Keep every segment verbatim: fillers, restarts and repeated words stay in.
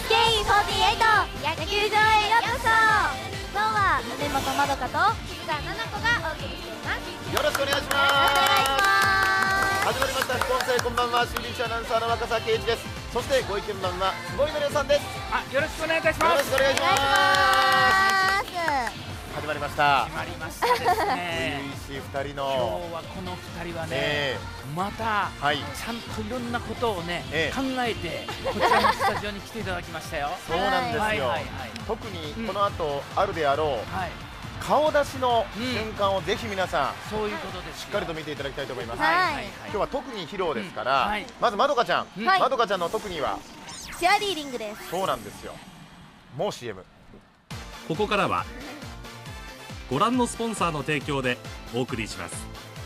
エスケーイーフォーティーエイト 野球場へようこそ。今日は梅本まどかと福川奈々子がお送りしています。 よろしくお願いします。 お願いします。 始まりました副音声、こんばんは。新日アナウンサーの若狭圭一です。そしてご意見番は坪井のりおさんです。 あ、よろしくお願いいたしよます。 ろしくお願いしお願いします。 ます始まりました。 決まりましたですね。 初々しい二人今の日はこの二人はね、 えまた、 はいちゃんといろんなことをね、 ええ考えてこちらのスタジオに来ていただきましたよ。 そうなんですよ、 はいはいはい特にこの後あるであろう、 はい、 顔出しのうん瞬間をぜひ皆さんそういうことですよ。 しっかりと見ていただきたいと思います。 はい今日は特に披露ですから、 うんはいまずまどかちゃん、 うんはいまどかちゃんの特技はチアリーディングです。 そうなんですよ。もう シーエム。 ここからはご覧のスポンサーの提供でお送りします。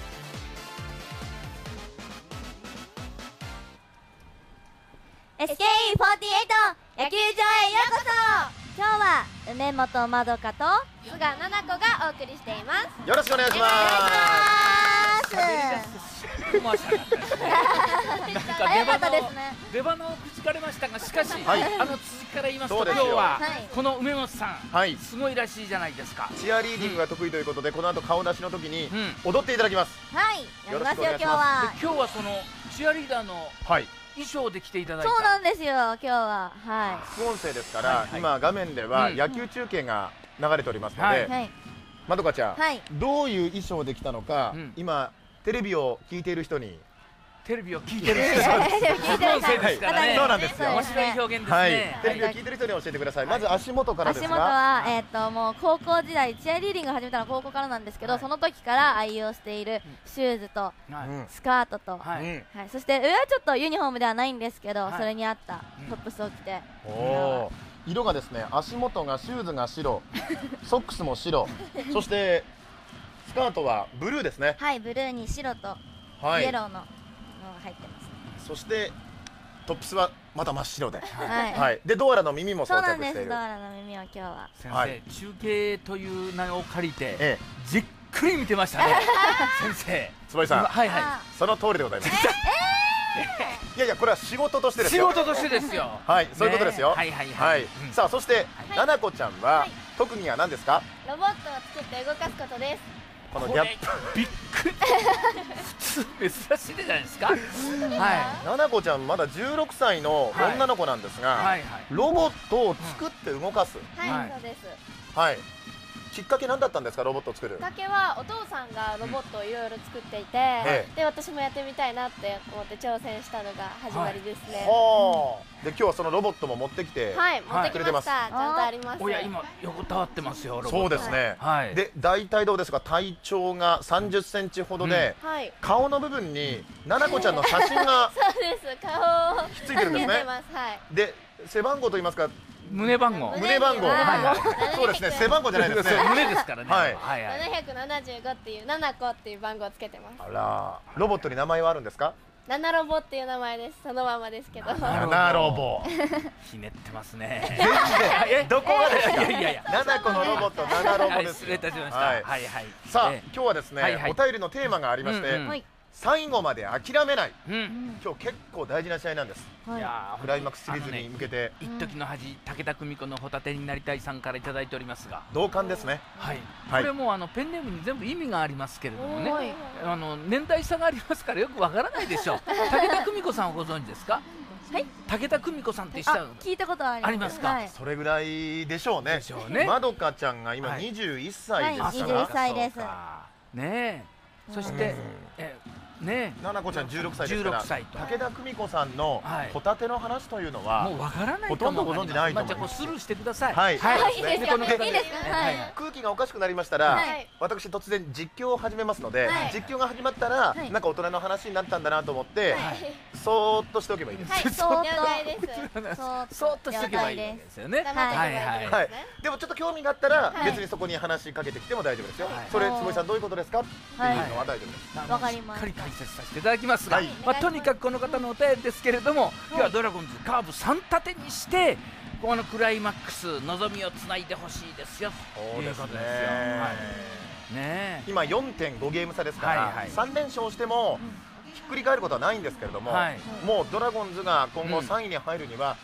エスケーイーフォーティーエイト 野球場へようこそ。今日は梅本まどかと福川奈々子がお送りしています。 よろしくお願いしまお願いし喋り出して困っちゃったですね。なんか早かった出花をですね。 出花をくじかれましたが、しかし、 はいあの続きから言いますとそうですよ今日は、 はいこの梅本さん、 はいすごいらしいじゃないですか。 す。チアリーディングが得意ということで、この後顔出しの時にうん踊っていただきます。 はい、やりますよよろしくお願いします今日は。 で今日はそのチアリーダーのはい、 衣装で来ていただいた。 そうなんですよ今日は。は副音声ですから、 はいはい今画面ではうん野球中継が流れておりますので、 はいいはいまどかちゃん、 はい。 どういう衣装で来たのか、 うん今テレビを聞いている人に、 テレビを聞いてる人そうです。 です副音声ですからね。 そうなんですよ面白い表現ですはいね。 テレビを聞いている人に教えてください。まず足元からです足が、 元は、えっともう高校時代チアリーディング始めたのは高校からなんですけど、 はいその時から愛用しているシューズとはいうんスカートと、ははいうんい、そして上はちょっとユニフォームではないんですけど、 はいそれに合ったうんトップスを着て、 おおー、色がですね、足元がシューズが白、ソックスも白、そしてスカートはブルーですね。 はいブルーに白とはい。 イエローののが入ってます。 そしてトップスはまた真っ白で、 はい、 はい。でドアラの耳も装そうなんです。 着しているド。アラの耳を今日は。 先はい生、中継という名を借りてええ、 じっくり見てましたね。先生。 坪井さん、 はいはあその通りでございます。いやいや、これは仕事としてい。 ですよ。 仕事としてですよ。 はい、そういうことですよ。 ねはいはいははいい。うんさあ、そしてななこちゃんははい特技は何ですか？ ロボットを作って動かすことです。 このこれギャップ。 びっくり。普通珍しいじゃないですか。はななこちゃんまだじゅうろくさいの女の子なんですい。 が、 はいはい。 ロボットを作って動かす。 はい、 はいそうです。 はい。きっかけ何だったんですか、ロボットを作るきっ。かけはお父さんがロボットをいろいろ作っていて、 ええで私もやってみたいなって思って挑戦したのが始まりですね。 はあ。で今日はそのロボットも持ってきて、 はい、持ってきました。 くれてますちゃんとあります。 おや今横たわってますよ。ロボットそうですね。 はい。 で大体どうですか、体長がさんじゅっセンチほどで、 はい。 顔の部分にななこちゃんの写真がそうです。顔をついてるんですねつけてます。はい。 で背番号といいますか、 胸番号。 胸番号、 はいはいそうですね、背番号じゃないですね。 胸ですからね。 はいはいはい。 ななひゃくななじゅうごっていうななこっていう番号をつけてます。 あら、ロボットに名前はあるんですか？ ナナロボっていう名前です。そのままですけど。 なるほどなロボ。 ひねってますね。 全然どこがですか？ いやいやいや。 ななこのロボット、ななロボですよ。 はい失礼いたしました。 ははいいはい。 さあ、 え今日はですね、 はいはいお便りのテーマがありまして、 うんうんはい最後まで諦めない。 えうん。 今日結構大事な試合なんです。 はいいやークライマックスシリーズあのねに向けて一時の恥、武田久美子のホタテになりたいさんからいただいておりますが、 同感ですね。 はい、 はいこれもあのペンネームに全部意味がありますけれどもね、 おーあの年代差がありますからよくわからないでしょう。武田久美子さんをご存知ですか？ はい。 武田久美子さんって知っあた聞いたことはあります。 ありますかはい。 それぐらいでしょうね。 でしょうねまどかちゃんが今はいにじゅういっさいですはい21 から、 歳ですそうかねえ、そして、 うんえねななこちゃんじゅうろくさいですから、 じゅうろくさいと武田久美子さんのはいホタテの話というのえ、 は、 もうわからないほとんどご存知ないとまあ思いますじゃあこうスルーしてください。 はいはい、 いいですかこの方でいいですかえはい空気がおかしくなりましたら、 はい私突然実況を始めますので、 はい実況が始まったら、 はいなんか大人の話になったんだなと思って、 はい。 そーっとしておけばいいです。 はい。 そーっと了解です。 そうそーっとしておけばいいわけですよね。 黙っておけばいいはいはいはいですね。、 でもちょっと興味があったら、 はい別にそこに話しかけてきても大丈夫ですよ、 はいそれ坪井さんどういうことですかっていうはいのは大丈夫です、 あのわかりますしっかり解説させていただきますが、 はいまあ、とにかくこの方のお便りですけれども、今日はドラゴンズカーブさん立てにしてこのクライマックス望みをつないでほしいですよということですよ。はい、ねえ今 よんてんご ゲーム差ですから、 はいはいさん連勝してもひっくり返ることはないんですけれども、 はいもうドラゴンズが今後うんさんいに入るには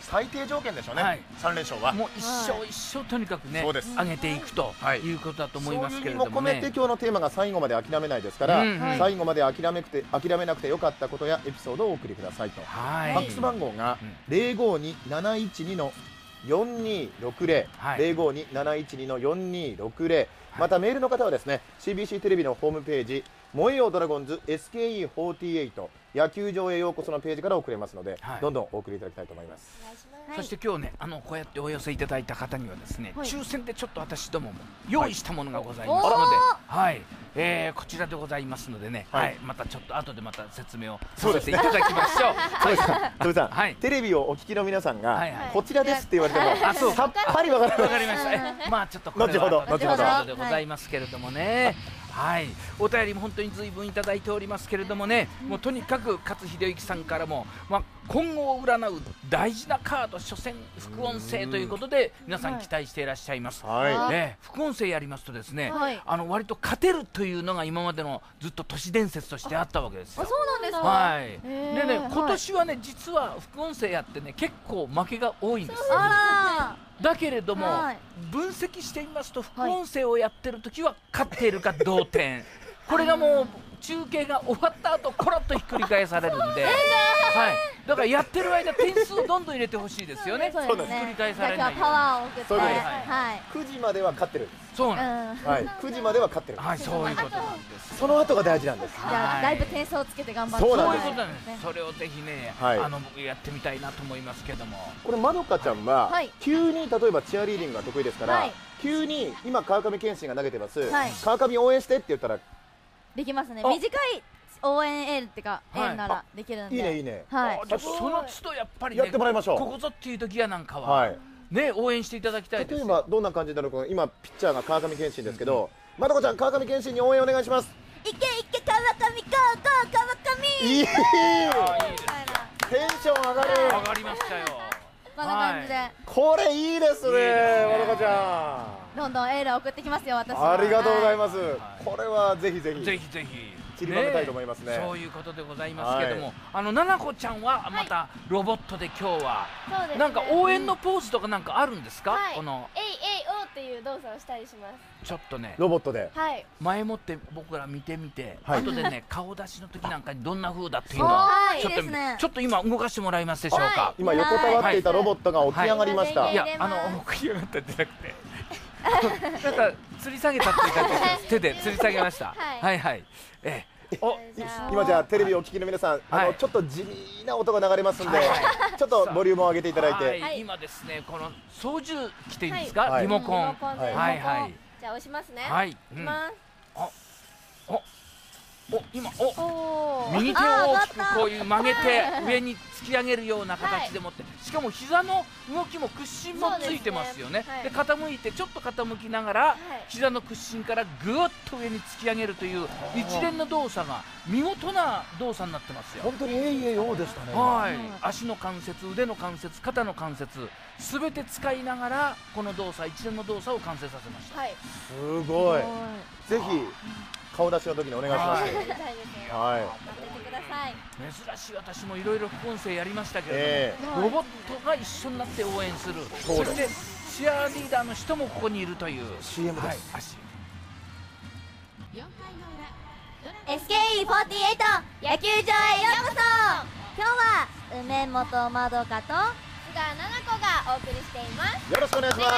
最低条件でしょうね、 はいさん連勝は。 もう一生一生とにかくねそうです上げていくとはいいうことだと思いますけれそういう意味どもね。 も込めて今日のテーマが最後まで諦めないですから、 うんはい最後まで諦めくて諦めなくてよかったことやエピソードをお送りくださいと。 はい。 ファックス番号がうんゼロごになないちにのよんにろくゼロ、 はい、 ゼロごになないちにのよんにろくゼロ、またメールの方はですね シービーシー テレビのホームページ燃えよドラゴンズ エスケーイーフォーティーエイト 野球場へようこそのページから送れますので、 はいどんどんお送りいただきたいと思います。 お願いします。 そして今日ねあのこうやってお寄せいただいた方にはですね、 はい抽選でちょっと私どもも用意したものがございまはいすので、はい、えーこちらでございますのでね、ははいい、またちょっと後でまた説明をさそうですせていただきましょう。 そうですか、トムさん、 はいテレビをお聞きの皆さんが、 はいはいこちらですって言われても、 あそうさっぱりわからない。 わかりました。えまあちょっとこれは後ほど後後ほど後ほどでございますけれどもね。はい、お便りも本当に随分いただいておりますけれどもね、もうとにかく勝秀幸さんからも、まあ、今後を占う大事なカード初戦副音声ということで皆さん期待していらっしゃいます。 はい、 ね、副音声やりますとですね、 はいあの割と勝てるというのが今までのずっと都市伝説としてあったわけですよ。 あ、そうなんですか。 はい、 へーでねはい今年はね実は副音声やってね結構負けが多いんですよ。 あだけれども、 はい分析してみますと副音声をやってる時は勝っているか同点、これがもう中継が終わった後コロッとひっくり返されるんで、はい、だからやってる間点数をどんどん入れてほしいですよね。 ら、そうですね。 ひっくり返じゃあされないように今日はパワーを送って、 そうですはい。 くじまでは勝ってる、 そうなんです、 うん。 はい、くじまでは勝ってる、 はい、そういうことなんです。 その後が大事なんです。 じゃあだいぶ点数をつけて頑張って。 そうなんですそういうことなんです。それをぜひね、 はいあの僕やってみたいなと思いますけども。 これまどかちゃんは、 はい急に例えばチアリーディングが得意ですから、 はい急に今川上健信が投げてます、 はい川上応援してって言ったらいできますね。 あ短い応援エールっていうか、エはいールならできるんで。 いねいいね、 はい。 じゃあその都度やっぱりね、 やってもらいましょうここぞっていう時やなんかは、 はい、 ね応援していただきたいですよ。 例えばどんな感じになるか、今ピッチャーが川上健信ですけど、まどかちゃん川上健信に応援お願いします。 いけいけ川上、ゴーゴー川上。 いいみあーいいですたいな。 テンション上がる、 上がりましたよ。 こんな感じで、 これいいですね、 いいですねまどかちゃどんどんエールを送ってきますよ、私ん、 は。 ありがとうございます、 はいこれはぜひぜひぜひぜひ散りばめたいと思いますねそういうことでございますけども、 はいあのななこちゃんはまたロボットで今日は、 そうですね。 なんか応援のポーズとかなんかあるんですか、 はいこのえいえいおっていう動作をしたりします。 ちょっとねロボットで、 はい。 前もって僕ら見てみて、 はい後でね顔出しの時なんかにどんな風だっていうのをはいちょっといいですねちょっと今動かしてもらいますでしょうか、 は今横たわっていたロボットが起き上がりました、 はいいや入れますあの起き上がったんじゃなくてなんか吊り下げたっていう感じです手で吊り下げました、 はいはいはいええおじゃあ今じゃあテレビをお聞きの皆さん、あはいのちょっと地味な音が流れますんで、 はいちょっとボリュームを上げていただいて、 はいはい今ですねこの操縦機っていいんですか、 はいリモコン、 リモコンではいはいじゃあ押しますね。 はい、 いうんきます。 お今おおー。 右手を大きくこういう曲げてはい上に突き上げるような形でもって、しかも膝の動きも屈伸もついてますよね。でそうですね傾いてちょっと傾きながら、 はい膝の屈伸からぐっと上に突き上げるという一連の動作が見事な動作になってますよ。 本当にえいえいおうでしたね。 はい、 うん足の関節、腕の関節、肩の関節、すべて使いながらこの動作、一連の動作を完成させました。 はい。 すごい。ぜひ顔出しの時にお願いします。 はいみたいですよ。 はい。 待っててください。 珍しい、私もいろいろ副音声やりましたけれえども、ロボットが一緒になって応援する、 そですそうしてチアリーダーの人もここにいるというシーエム ですはい、足エスケーイーフォーティーエイト 野球場へようこそ。今日は梅本まどかと菅奈々子がお送りしています。 よろしくお願いしま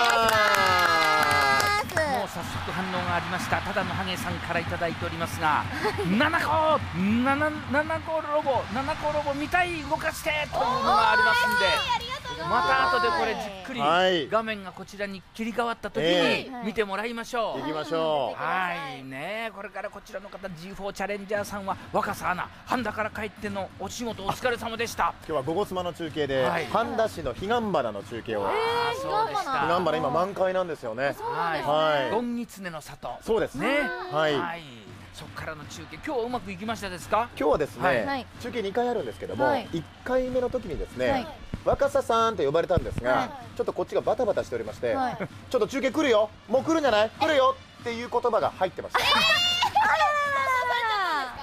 もう早速反応がありました。ただのハゲさんからいただいておりますが、ナナコナナナナコロボナナコロボ見たい、動かしてというのがありますんで、また後でこれじっくりはい画面がこちらに切り替わった時えに見てもらいましょう。 す。行きましょう。 はいね、これからこちらの方 ジーフォー チャレンジャーさんは若狭アナ、半田から帰ってのお仕事お疲れ様でした。 今日はゴゴスマの中継ではい半田市の彼岸花の中継を。 あーそうでした。 彼岸花今満開なんですよね。 はい、 はいゴンギツネの里。 そうですね。 はいそこからの中継、今日はうまくいきましたですか？ 今日はですはいね、中継にかいあるんですけども、 はいいっかいめの時にですはねい、 若狭さんと呼ばれたんですはがい、 ちょっとこっちがバタバタしておりまして、 はいちょっと中継来るよ、もう来るんじゃない、来るよっていう言葉が入ってました。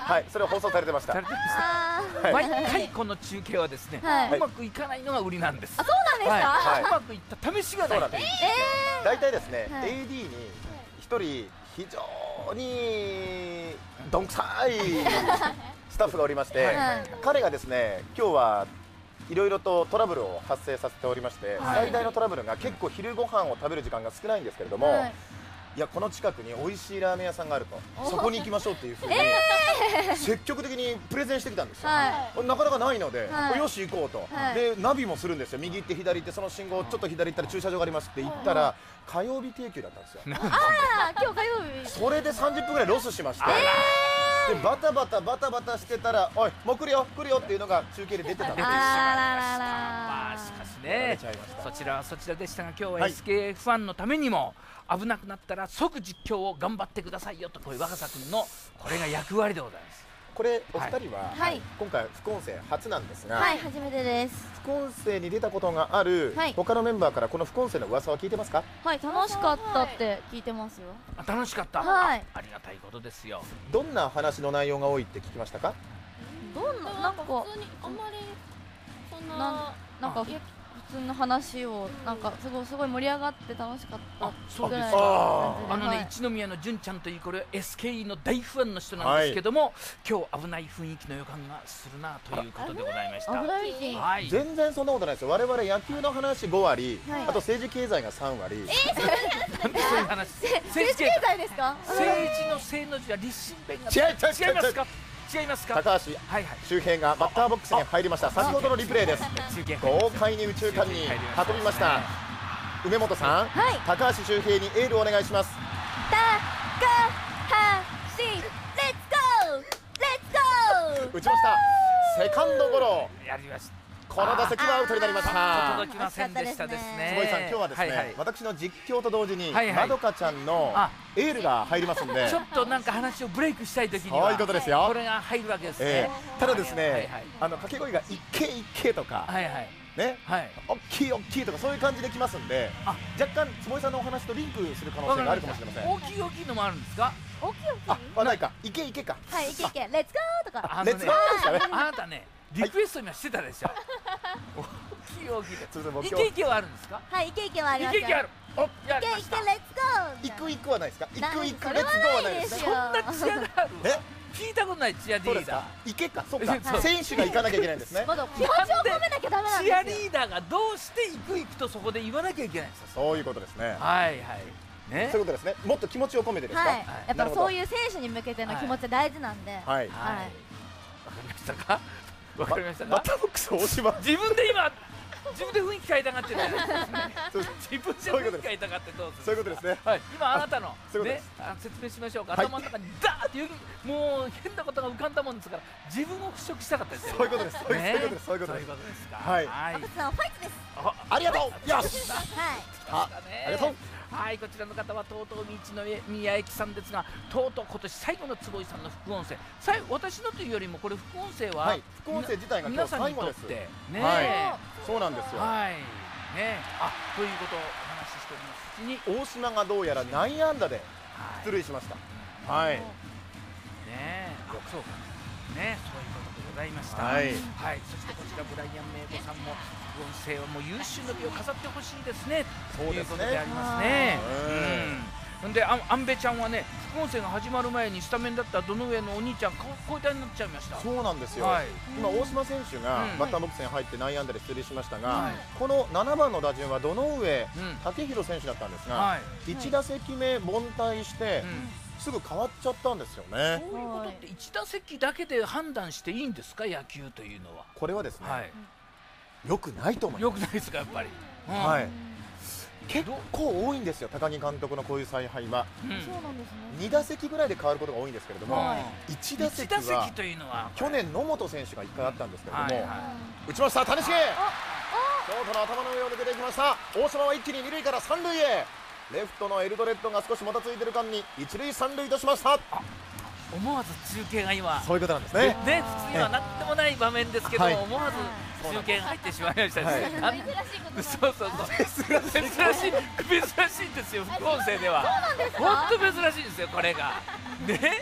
はい、それは放送されてましたされてました。 あ毎回この中継はですね、 はいうまくいかないのが売りなんです。 あ、そうなんですか。 はいうまくいった試しがない。 そうなんです、大体ですね、 はいエーディー に一人非常にどんくさいスタッフがおりまして、 はい彼がですね今日はいろいろとトラブルを発生させておりまして、 はい最大のトラブルが結構昼ご飯を食べる時間が少ないんですけれども、 はいいやこの近くに美味しいラーメン屋さんがあると、そこに行きましょうっていうふうに積極的にプレゼンしてきたんですよ、 はなかなかないので、 はいよし行こうと、 はいでナビもするんですよ、右行って左行ってその信号ちょっと左行ったら駐車場がありますって言ったら、火曜日定休だったんですよ。 あら、今日火曜日。 それでさんじゅっぷんぐらいロスしまして、でバタバタバタバタしてたら、おいもう来るよ来るよっていうのが中継で出てたんですよ。 出てしまいました。 あららららまあしかしやられねちゃいました、 そちらはそちらでしたが、今日ははいエスケーエフ ファンのためにも危なくなったら即実況を頑張ってくださいよと、こういう若狭君のこれが役割でございます。 これお二人は、 はい今回副音声初なんですが、 はい、初めてです。 副音声に出たことがある、 はい他のメンバーからこの副音声の噂は聞いてますか？ はい、楽しかったって聞いてますよ。 あ楽しかった、 はいあありがたいことですよ。 どんな話の内容が多いって聞きましたか？ どんな、なんか、 普通にあんまりそんななんなんか、普通の話を、なんか、すごい、すごい盛り上がって楽しかったあそうですぐらいか。 あの感じで。 あのね、 はい一宮の純ちゃんというこれ エスケーイー の大ファンの人なんですけども、今日危ない雰囲気の予感がするなということでございました。 危ないし。 はい。 全然そんなことないですよ。我々野球の話ご割、 はいあと政治経済がさん割、 なんでそういう話。政治経済。 済ですか。 政治の正の字は立身弁が違う違う違う違いますか。違いますか。 高橋はいはい。 周平がバッターボックスに入りました。先ほどのリプレイです。 中継豪快に宇宙間に運びました。梅本さん、 はい高橋周平にエールをお願いします。 高橋、レッツゴー、レッツゴー。 打ちました。セカンドゴロ。 やりました。 この打席はアウトになりました。 届きませんでしたですね。 坪井さん、今日はですね、 はいはい私の実況と同時に、 はいはいまどかちゃんのあエールが入りますんでちょ、っとなんか話をブレイクしたいときにはそういうことですよこれが入るわけですえね。 ーただですね、 はいはいあの掛け声が一け一けとか、 はいはいね、 はい。 大きい大きいとかそういう感じできますんで、 あ若干坪井さんのお話とリンクする可能性があるかもしれません。 大きい大きいのもあるんですか。 大きい大あきい。、 まあないか、いけいけか。 はい、いけいけ、レッツゴーとか。 あのねレッツゴーですかね。 あなたねリクエスト今してたでしょ。大きい大きいで。 それでも今日イケイケはあるんですか。 はい、いけいけはありますよ。 イケイケある。お、やいけいけ、レッツりました。 ゴー。 行く行くはないですか。行く行くそレッツれはゴーはないですね。 ないですよ。 そんなチアがある。 え、 聞いたことないチアリーダそうですか。行けか、そうかそう。 選手が行かなきゃいけないんですね。 まだ気持ちを込めなきゃダメなー。 んですよ。 チアリーダーがどうして行く行くとそこで言わなきゃいけないんですよ。 そういうことですね。 はいはい。ねそういう。ことですね。もっと気持ちを込めてですか。 はい、やっぱなるほどそういう選手に向けての気持ち大事なんで。 はい。 はい。 はいわかりましたか。わかりましたか。 バッターボックス大島。 自分で今自分で雰囲気変えたがってる。 そう自分で雰囲気変えたがってどうする。 そういうことですね。 はい、今あなたのねそういうことです、 あ説明しましょうか。 はい頭の中にダーっていうもう変なことが浮かんだもんですから、自分を払拭したかったですよ。 そういうことです。そういうねそういうことです。そういうことそういうです。 ことですか。 はいはい。 赤さんファイトです。 あありがとう。よし。 はい。 あ、 ねありがとう。 はい、こちらの方はとうとう道の宮駅さんですが、とうとう今年最後の坪井さんの副音声、最私のというよりもこれ副音声は、 はい副音声自体が今日皆さんにとっ最後ですてね、 はそうなんですよ。 はい、ね、あということをお話ししておりますうちに、 大島がどうやら内野安打ではい出塁しました。はい。 ねえ、あそうか、ね、そういうことでございました。 はいはい、そしてこちらブライアンメイコさんも副音声はもう優秀の美を飾ってほしいですね。 そうですねということでありますね。 うんうん。で、あ、アンベちゃんはね、副音声が始まる前にスタメンだったどの上のお兄ちゃん、こ交代になっちゃいました。 そうなんですよ。 はい。 今大島選手がうんバッターボックスに入って内野安打で出塁しましたが、 はいこのななばんの打順はどの上うん。 武弘選手だったんですが、 はい。 いち打席目凡退してうん。 すぐ変わっちゃったんですよね。 そういうことって一打席だけで判断していいんですか、野球というのは。 これはですね、 はい。 良くないと思いまよくないですか、やっぱり。 す。はい。結構多いんですよ、高木監督のこういう采配は。 うん。うん。 そうなんですね。 に打席ぐらいで変わることが多いんですけれども、 はいいち打席一打席はというのは去年野本選手がいっかいあったんですけれども、 はいはい打ちました谷繁、ショートの頭の上を抜けていきました。大島は一気に二塁から三塁へ。レフトのエルドレッドが少しもたついてる間に一塁三塁としました。 思わず中継が今そういうことなんですねね。 普通にはなってもない場面ですけど、 はい思わず中継が入ってしまいましたね。 はいあ珍しいことそうそうそう珍しい珍しいんですよ、副音声では。本当珍しいんですよ、これがね。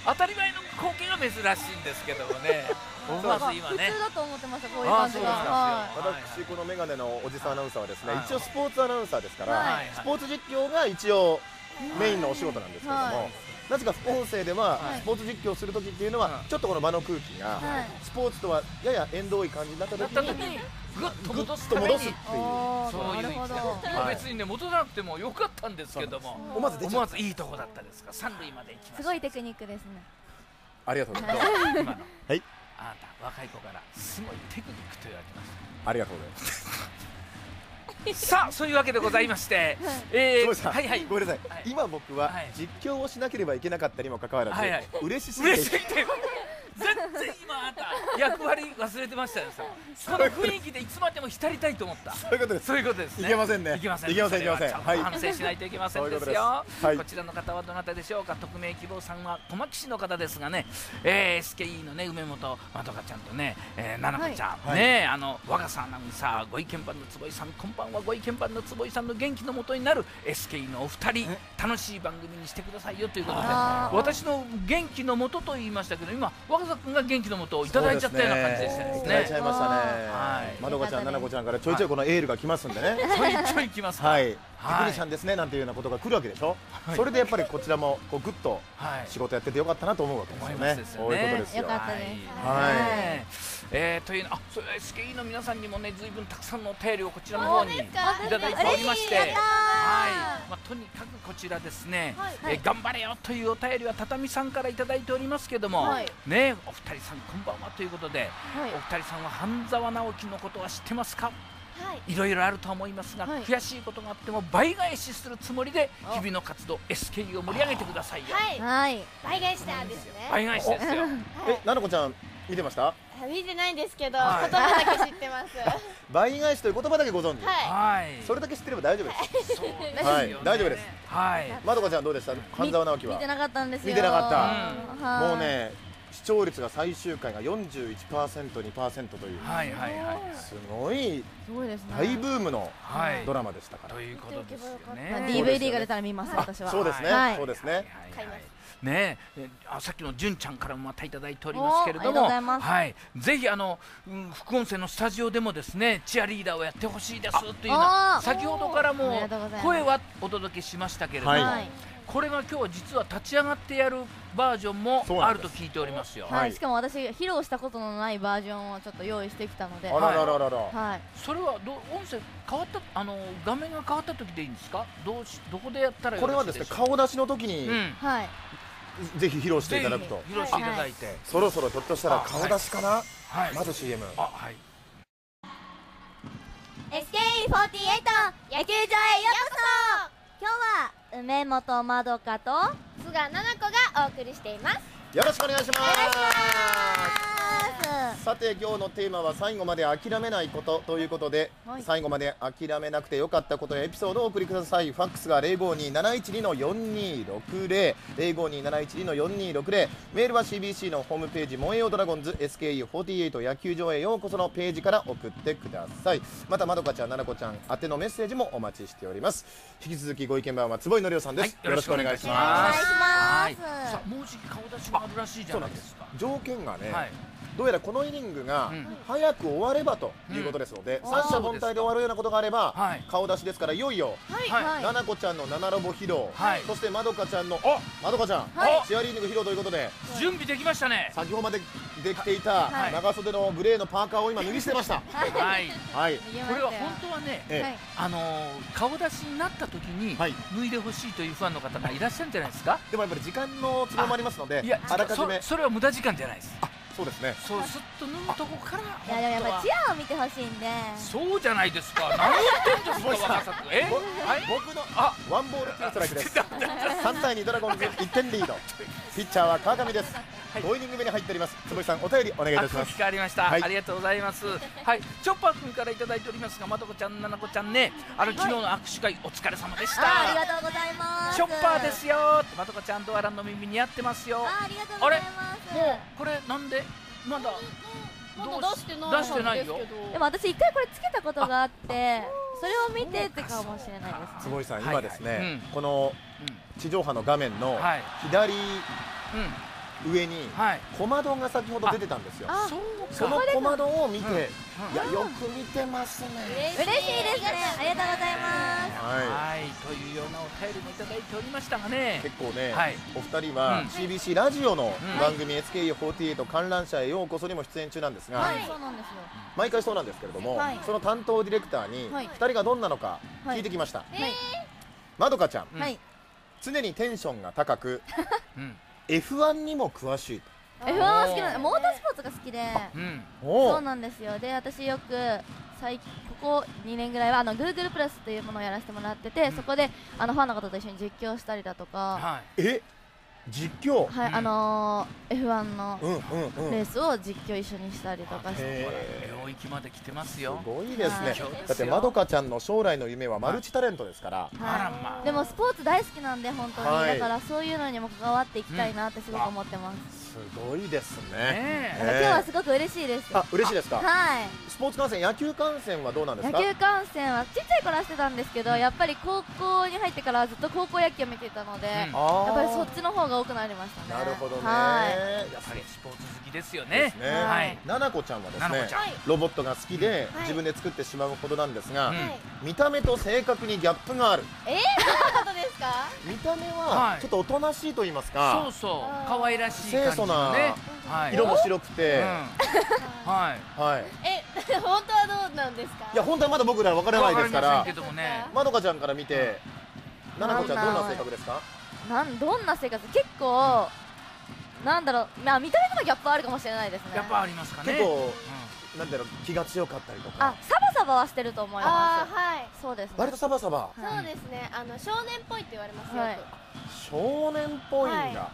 当たり前の光景が珍しいんですけどもね。思わず今ね普通だと思ってました、こういう感じが。 あそうなん私このメガネのおじさんアナウンサーはですね、 はい一応スポーツアナウンサーですから、 はいスポーツ実況が一応メインのお仕事なんですけども、 はいなぜか副音声では、 はいスポーツ実況をするときっていうのは、 はいちょっとこの場の空気が、 はいスポーツとはやや縁遠い感じになっただときにった時にぐっとぐっ戻すためにと戻すっていうおそういうーなるほど。 今別にね戻らなくてもよかったんですけども、 思わず出ちゃう。 思わずいいとこだったですが三塁まで行きました。 すごいテクニックですね。 ありがとうございます。 今のはい、 あなた若い子からすごいテクニックと言われてましありがとうございます。 た。さあそういうわけでございまして、えー、 坪井さん、 はいはいごめんなさい、 はい今僕ははい実況をしなければいけなかったにもかかわらず、 はいはい嬉しすぎて嬉しいって全然今あなた役割忘れてましたよ。その雰囲気でいつまでも浸りたいと思った。 そういうことです。 そういうことですね。 いけませんねいけません。 いけませんそれはいけませんちゃんとはい反省しないといけませんですよ。 そういうことですはいこちらの方はどなたでしょうか。匿名希望さんは小牧市の方ですがね、えー、エスケーイー のね梅本まどかちゃんとね、えー、ななこちゃん、 はいねあの若狭アナウンサーご意見番の坪井さん、こんばんは。ご意見番の坪井さんの元気のもとになる エスケーイー のお二人、楽しい番組にしてくださいよということで、 あー私の元気のもとと言いましたけど、今若狭君が元気のもとをいただいちゃったような感じでしたですいただいちゃね。 いましたね。 はいまどかちゃん、ななこちゃんからちょいちょいこのエールが来ますんでね。 ちょいちょい来ますか。 はい、テはいクニシャンですねなんていうようなことが来るわけでしょ。 はいそれでやっぱりこちらもこうぐっとはい。 仕事やっててよかったなと思うわけですよ思いまね。 すですよねそういうことですよ。 よかったですはいねえーというのあそう エスケーイー の皆さんにもねずいぶんたくさんのお便りをこちらの方にいただいておりまして、はい、まあ、とにかくこちらですね、 はいえー頑張れよというお便りは畳さんからいただいておりますけども、 はいねお二人さんこんばんはということで、 はいお二人さんは半沢直樹のことは知ってますか。 はいいろいろあると思いますが、 はい悔しいことがあっても倍返しするつもりで日々の活動 エスケーイー を盛り上げてくださいよ。 はいはい。 倍返したんですね倍返しですよ。 え、ななこちゃん見てました？ 見てないんですけど、 はい言葉だけ知ってます倍返しという言葉だけご存知。 ははい。 それだけ知ってれば大丈夫です。 そうですよねはい大丈夫です。 はい。 まどかちゃんどうでした？半沢直樹は見て。なかったんですよ。 見てなかったはいもう。ね、視聴率が最終回が よんじゅういちパーセント、にパーセント というはいはいはいすごいすごいですね。 大ブームのはい。 ドラマでしたから。 ということですよまあね。 ディーブイディー が出たら見ます、私は。 そうですねはい。 そうですね。 はいはい買いまはいすねえあさっきの純ちゃんからもまたいただいておりますけれどおーありがとうも、 ございますはい、ぜひあの、うん、副音声のスタジオでもですねチアリーダーをやってほしいですというのあはー先ほどからありもがとうございます声はお届けしましたけれども、 はいはい。 これが今日は実は立ち上がってやるバージョンもそうなんですあると聞いておりますよ。 はいはい。しかも私、披露したことのないバージョンをちょっと用意してきたので。 あららららら。 はい。 それはど音声変わったあの画面が変わった時でいいんですか。どうしどこでやったらよこれはですね、 ろしいでしょう。 顔出しの時にうん。 はい。 ぜひ披露していただくとぜ。ひ披露していただいて、 そろそろひょっとしたら顔出しかな。 はい。 まず シーエム。 あはい。 エスケーイーフォーティーエイト 野球場へようこそ。今日は梅本まどかと菅奈々子がお送りしていますよろしくお願いします。 ます。 さて今日のテーマは最後まで諦めないことということで、 はい最後まで諦めなくてよかったことやエピソードをお送りください。ファックスが ゼロごにーなないちにのよんにーろくゼロ ゼロごにーなないちにのよんにーろくゼロ、メールは シービーシー のホームページ燃えよドラゴンズ エスケーイーフォーティーエイト 野球場へようこそのページから送ってください。またまどかちゃん、ななこちゃん宛てのメッセージもお待ちしております。引き続きご意見番は坪井のりおさんです、 はいよろしくお願いしお願ます。 いしはい。 ます。 さあもうじき顔出しがあるらしいじゃないですか。 条件がね、 はい。 どうやらこのイニングがうん早く終わればということですので、 うん三者凡退で終わるようなことがあれば、 はい顔出しですからいよいよ、 はい。 はいはい。 ななこちゃんのななロボ披露、 はいそしてまどかちゃんのあまどかちゃん、 はいチアリーディング披露ということで、 準備できましたね。 先ほどまでできていたはい長袖のグレーのパーカーを今脱ぎ捨てました。 はい。 はい、 逃げましたよこれは本当はね、 ええはい。 あのー顔出しになった時にはい脱いでほしいというファンの方がいらっしゃるんじゃないですか。 でもやっぱり時間の都合もありますので、 いや、 あらかじめそそれは無駄時間じゃないです。 そうですね。 そうすっと脱ぐとこからいやでもやっぱ本チアを見てほしいんで。 当はそうじゃないですか。何言ってんですか若狭君。え？ ぼはい。 僕のあワンボールツーストライクです。さんたいにドラゴンズいってんリード。ピッチャーは川上です。 はいごイニング目に入っております。坪井さんお便りお願いいたしますあ、。変わりました、 はいありがとうございます。はい、チョッパー君からいただいておりますが、まどこちゃん、ななこちゃんね、あの昨日の握手会お疲れ様でした。 あありがとうございます。 チョッパーですよ。まどこちゃんドアランの耳似合ってますよ。 あありがとうございます。 もうこれなんでまだまだ出してない出してないよんですけどでも私一回これつけたことがあって、それを見てってかもしれないですね。 坪井さん、 はい今ですね、 はいうんこのう地上波の画面のはい左ん、うん、 上にはい小窓が先ほど出てたんですよ。 あそうその小窓を見て、 うんいやよく見てますね。 嬉しいですね。ありがとうございます。 ははいというようなお便りもいただいておりましたがねい。結構ね、 はいお二人はうんシービーシー ラジオのうん番組 エスケーイーフォーティーエイト 観覧車へようこそにも出演中なんですが、 はい、そうなんですよ。 毎回そうなんですけれども、 はいその担当ディレクターにはい二人がどんなのか聞いてきました。 はい。 まどかちゃん、 うんはい。 常にテンションが高くうんエフワン にも詳しいと。 エフワン 好きなんです。モータースポーツが好きで。 うんそうおなんですよ。で、私よく最ここにねんぐらいはあの Google プラスというものをやらせてもらってて、そこであのファンの方と一緒に実況したりだとか、 はいえ実況、 はい、 うんあのー、エフワン のうんうんうんレースを実況一緒にしたりとかして、 へ領域まで来てますすよ。 ごいですね。 はいだってまどかちゃんの将来の夢はマルチタレントですから、 あらまあでもスポーツ大好きなんで本当に、 はいだからそういうのにも関わっていきたいなってすごく思ってます。 すごいですね。 ねだから今日はすごく嬉しいです。 あ、嬉しいですか。 はい。 スポーツ観戦、野球観戦はどうなんですか。 野球観戦はちっちゃい頃はしてたんですけど、やっぱり高校に入ってからはずっと高校野球を見ていたので、 うんやあーっぱりそっちの方が多くなりましたね。 なるほどね。 はい。 やっぱりスポーツ好きですよでねす。ね。 はいななこちゃんはですねななこちゃん、 ロボットが好きではい自分で作ってしまうほどなんですが、 うん見た目と性格にギャップがある。 えー、どういうことですか？ 見た目ははいちょっとおとなしいと言いますそうか、 そう可愛らしい感じ清楚なのね。はい。 色も白くうんて、 はい。 はい。 え、本当はどうなんですか？ いや本当はまだ僕らわからないですからわかりませんけどもね。 まどかちゃんから見て、ななこちゃんどんななんだ性格ですか。 なんどんな生活、結構なんだろう、まあ見た目とのギャップはあるかもしれないですね。 やっぱありますかね。 結構うなんだろう、気が強かったりとあか、、 サバサバはしてると思います。 あー、はい。 そうですね。 割とサバサバはいそうですね。あの少年っぽいって言われますよく。 はい少年っぽいんだ。 はいへ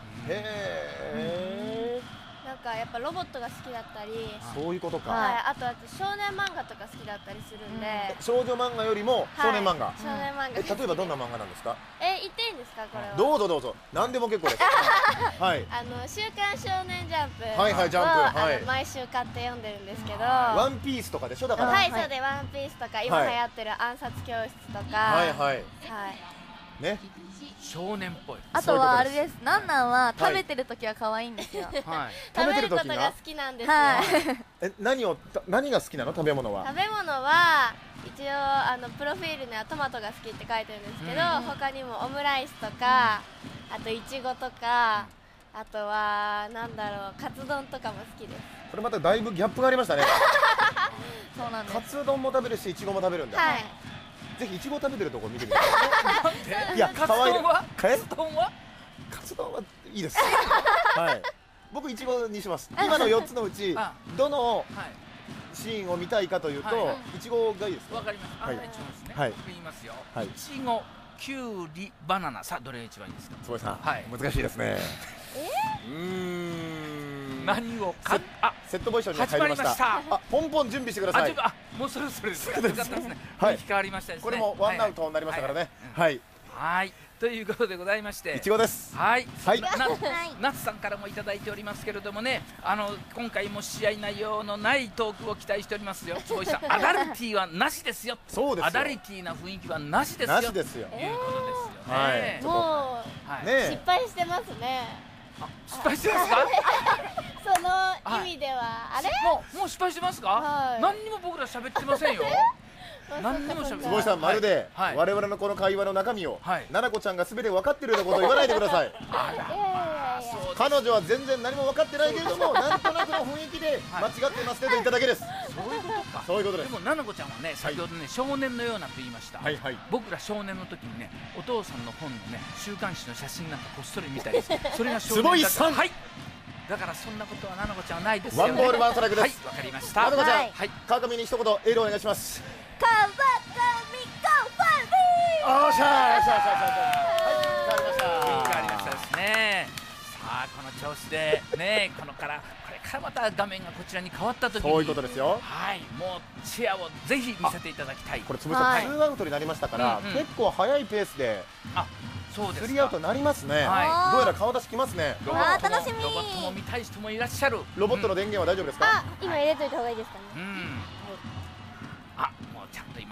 え、 なんかやっぱロボットが好きだったり、 そういうことか。 はい。あとあと少年漫画とか好きだったりするんで。 少女漫画よりも少年漫画。 はい少年漫画。 え、例えばどんな漫画なんですか。 え、言っていいんですかこれは？ どうぞどうぞ、何でも結構です。はい。 あの週刊少年ジャンプをはいはいジャンプはいあの毎週買って読んでるんですけど、 ワはンピースとかでしょだから。 い、 はいそうでワンピースとか今はい流行ってる暗殺教室とか、 はいはい。 はい。 ね。 ん少年っぽい。 あとはあれそういうです。なんなんははい食べてる時は可愛いんですよ。 はい。 食べてる食べること時がが好きなんですよ。 はい。 え、何をた何が好きなの食べ物は。 食べ物は一応あのプロフィールにはトマトが好きって書いてるんですけど、 うん他にもオムライスとか、あといちごとか、あとはなんだろうカツ丼とかも好きです。 これまただいぶギャップがありましたね。 そうなんですカ。ツ丼も食べるし、いちごも食べるんだ。 はい。 ぜひいちご食べてるところ見てみてください。いや、 カツ可愛い丼は？ えカツ丼は？ カツ丼はいいです。はい。僕いちごにします。今のよっつのうちあどのはい。 シーンを見たいかというと、 はいちごがいいですね。 わかります。あ、 はい一応ですね。 はい僕言いますよ。 はいいちご、きゅうり、バナナ。さあどれが一番いいですか？ 坪井さん、 はい難しいですね。うーん。 何をか？あ、 セットポジションに始まり入りまし。 ましたた。 あ、ポンポン準備してくだあ、 さいちょっ。とあ、もうそろそろですか。 そうですよかったですね。 はい雰囲気変わりましたですね。 これもワンアウトになりましたからね。 はい。 はい。 はい。ということでございまして。 いちごです。 はい、 はいなな夏さんからもいただいておりますけれどもね、あの今回も試合内容のないトークを期待しておりますよ。坪井さん、アダルティーはなしですよ。 そうですよアダルティーな雰囲気はなしですよ。 なしですよ。 ということですよはいね。 もはい。 うね失敗してますね。 あ失敗してますか？ その意味では、あれ？ もうもう失敗してますか？ はい何にも僕ら喋ってませんよ。何にも喋って坪井さん、まるではい我々のこの会話の中身を、 はいななこちゃんがすべて分かってるようなことを言わないでください。 いやいやいやいや。 彼女は全然何も分かってないけれども、なんとなくの雰囲気ではい間違ってますねと言っただけです。 そういうことか。 そういうことで。 ですもななこちゃんはね、先ほどね、少年のようなと言いました。 はいはい。 僕ら少年の時にね、お父さんの本のね、週刊誌の写真なんかこっそり見たりして、それが少年だ坪井さんはい。だからそんなことはななこちゃんはないですよね。 ワンボールワンストライクです。 はい、わかりました。 まどかちゃん、 はいはい。 川上に一言エールをお願いします。 かわかみかわおっしゃー、よっしゃー、よっしゃー、よっしゃー。はい、変わりました。 雰囲気変わりましたですね。さあこの調子でね、このからこれからまた画面がこちらに変わった時に、 そういうことですよ。 はい、もうチアをぜひ見せていただきたい。 これつぶさん、 はいツーアウトになりましたから、 うんうん結構早いペースであ、そうですか。 スリーアウトになりますね。 はどうやら顔出しきますね。 ロボットもあー楽しみロボットも見たい人もいらっしゃる。 ロボットの電源は大丈夫ですか？ あ、今入れといた方がいいですかね。 うん。うん。あ、もうちゃんと今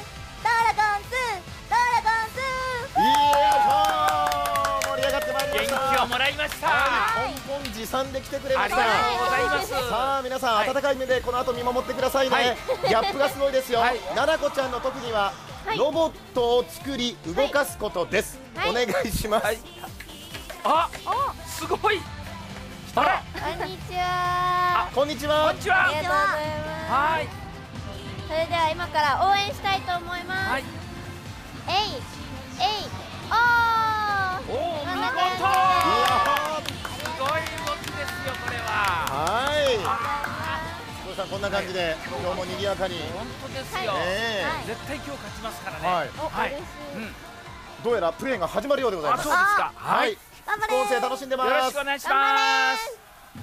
ドラゴンズドラゴンズいやー盛り上がってまいりま元した。 気をもらいました。 はい香港持参で来てくれました。 ありがとうございます。 さあ皆さん、 はい温かい目でこの後見守ってくださいね、 はいギャップがすごいですよ、 はいななこちゃんの特技は、 はいロボットを作り動かすことです、 はいお願いします、 はいあ、すごい。あら、 こんにちは。 こんにちこはんにちは。 ありがとうございます。 はいそれでは今から応援したいと思います。 はい。 えいえいおー。 おお、見事。 真ん中にいやすごい動きですよこれーは。 はいあ福さんこんな感じで、今日も賑やかに、 ー本当ですよ。 え絶対今日勝ちますからね。 はいお、 はい嬉しい。 うん。 ーどうやらプレーが始まるようでございあ、 ますそうですか。 ははいい。よ頑張れ副音声楽しんでますろしくお願いします。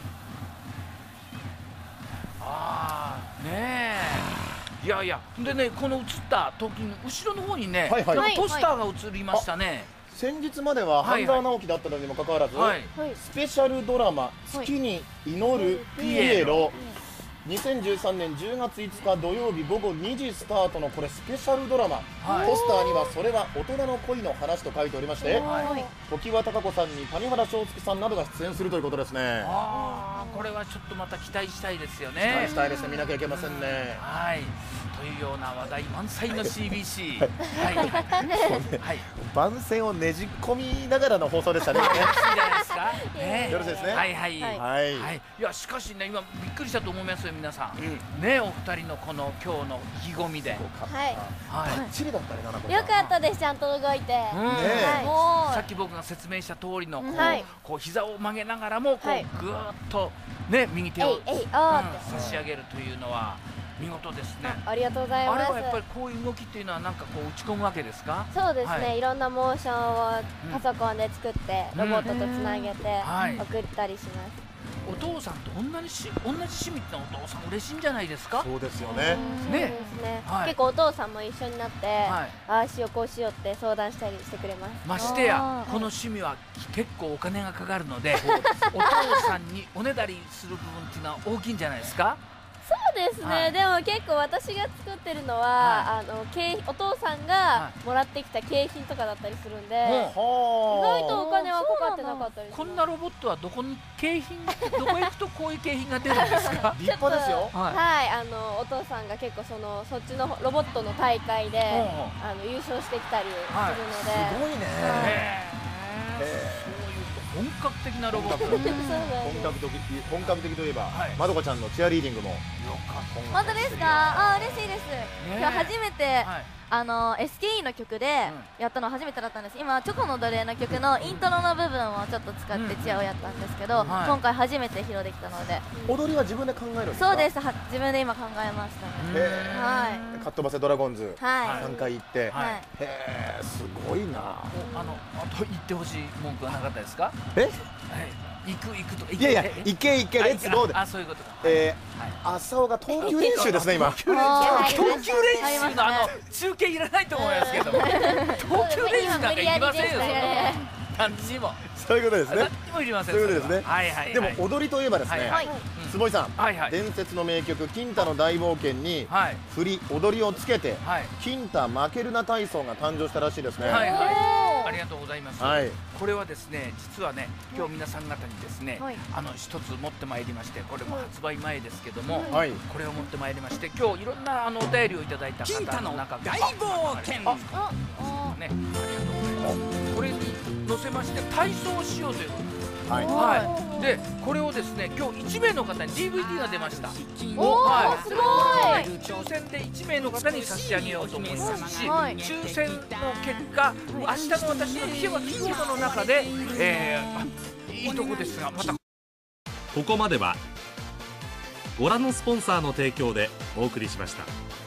ああ、ねえ。いやいや、でね、この映った時に後ろの方にね、 はいはいなんかポスターが映りましたね。 先日までははいはい半沢直樹だったのにもかかわらず、 はい。 はい。 スペシャルドラマ「月に祈るピエロ」にせんじゅうさんねんじゅうがついつか土曜日午後にじスタートのこれスペシャルドラマ、 はいポスターには「それは大人の恋の話」と書いておりまして、 はい。 常盤貴子さんに谷原章介さんなどが出演するということですね。 ああ、これはちょっとまた期待したいですよ期待ねし。たいですね、見なきゃいけませんね。 はい。というような話題満載の シービーシー。はい。はい。はい。 番宣をねじ込みながらの放送でしたね。 いいじゃないですか。ね。 よろしいですねはいはい。 はいはい、 はい、いやしかしね今びっくりしたと思いますよ皆さん、 うんねお二人のこの今日の意気込みで、 よかったはいはいバッチリだったね、ななこちゃん。 よかったです。ちゃんと動いて。 うんねえもさっき僕が説明した通りのこう、 はいこう膝を曲げながらもこう、 はいぐーっとね右手を、 えいえいおーって。 うん差し上げるというのは見事ですね。 ありがとうございあます。 れはやっぱりこういう動きっていうのはなんかこう打ち込むわけですか？ そうですね、、 はいろんなモーションをパソコンで作って、 うんロボットとつなげてはい送ったりします。 お父さんと同じし同じ趣味ってのはお父さん嬉しいんじゃないですか？ そうですよね。 そうですね、 はい結構お父さんも一緒になって、 はいああしようこうしようって相談したりしてくれます。 ましてやあーこの趣味は結構お金がかかるのでお父さんにおねだりする部分っていうのは大きいんじゃないですか？ そうでですね、 はい、 でも結構私が作ってるのは、はい、あの景お父さんがもらってきた景品とかだったりするんで、はい、意外とお金はかかってなかったりします。 こんなロボットはどこに景品どこへ行くとこういう景品が出るんですか？ 立派ですよ。 はい、はい、あのお父さんが結構そのそっちのロボットの大会であの優勝してきたりするので、 はい、すごいね。 本格的なロボット。 本格的本格的といえば、はい、まどかちゃんのチアリーディングも。 本当ですか？あ、嬉しいです。今日初めて、はい、あの エスケーイー の曲でやったの初めてだったんです。今チョコの奴隷の曲のイントロの部分をちょっと使ってチアをやったんですけど、うん、今回初めて披露できたので。 踊りは自分で考えるんですか？ そうです。は自分で今考えましたね。はい。 かっ飛ばせドラゴンズ、 はい、 さんかい行って、 はい、 へえ、すごいな。 あのあと言ってほしい文句はなかったですか？え？はい。行く行くといやいや、行け行けレッツゴーで。 あ、そういうことか。 えー、浅尾が投球練習ですね今。投球練習のあの中継いらないと思いますけども、投球練習なんかいりませんよ。何にも。 そういうことですね。 何にもいりません。 そういうことですね。 はいはい。 でも踊りといえばですね、坪井さん、伝説の名曲金太の大冒険に振り踊りをつけて金太負けるな体操が誕生したらしいですね。 はいはい。ありがとうございます。これはですね、実はね、今日皆さん方にですね、あの一つ持ってまいりまして、これも発売前ですけども、これを持ってまいりまして、今日いろんなあのお便りをいただいた方の中から、大冒険。ね、ありがとうございます。これに乗せまして体操をしようということです。はいはい。で、これをですね、今日いち名の方に ディーブイディー が出ました。 おお、すごい。 抽選でいち名の方に差し上げようと思いますし、抽選の結果、明日の私の聞けば聞くほどの中で、えー、いいとこですが、またここまではご覧のスポンサーの提供でお送りしました。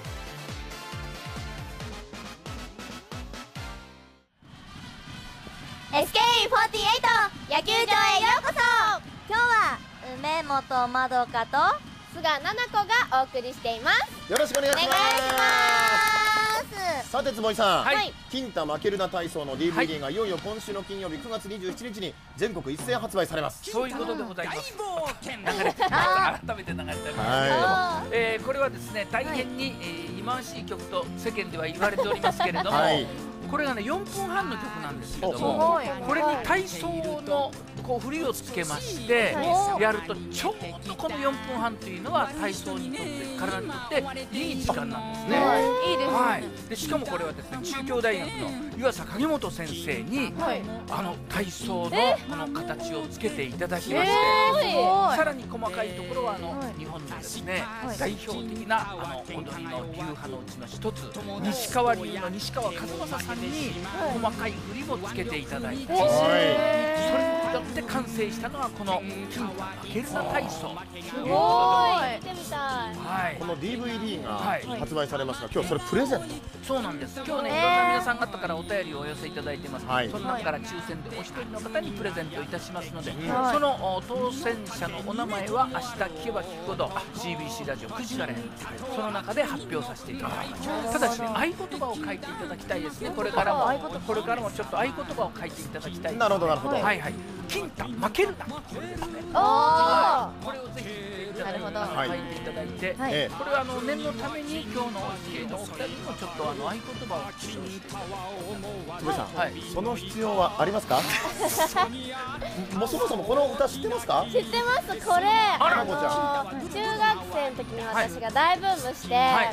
エスケーイーフォーティーエイト 野球場へようこそ。今日は梅本まどかと菅奈々子がお送りしています。 よろしくお願いします。 お願いします。 さて坪井さん、 はい、 金太負けるな体操の ディーブイディー がいよいよ今週の金曜日くがつにじゅうしちにちに全国一斉発売されます。 そういうことでございます。流れて改めて流れておりますけども、えー、これはですね、大変に、えー、忌まわしい曲と世間では言われておりますけれども、はい、これがねよんぷんはんの曲なんですけども、これに体操のこう振りをつけましてやると、ちょうどこのよんぷんはんというのは体操にとって体にとっていい時間なんですね。 いいですね。 はい。でしかもこれはですね、中京大学の湯浅影本先生に、はい、あの体操のこの形をつけていただきまして、さらに細かいところはあの日本のですね、代表的なあの踊りの流派のうちの一つ、西川流の西川和正さんに細かい振りもつけていただいて、それによって完成したのはこの金太負けるな体操。すごい。 見てみたい。 はい。 この ディーブイディー が発売されますが、今日それプレゼント。 そうなんです。今日ね、いろんな皆さん方からお便りをお寄せいただいてます。はい、その中から抽選でお一人の方にプレゼントいたしますので、はい、その当選者のお名前は明日聞けば聞くほど シービーシー ラジオくじから、その中で発表させていただきます。ただしね、合言葉を書いていただきたいですね。これからもこれからもちょっと合言葉を書いていただきたい。 なるほどなるほど。 はいはい。金太負けるな。これですね。 ああ。 これをぜひなるほど。 書いていただいて、はい、これはあの念のために今日のお付き合いのお二人にもちょっとあの合言葉を聞いて。 坪井さん、はい、その必要はありますか？もうそもそもこの歌知ってますか？ 知ってます。これあの中学生の時に私が大ブームして、はい、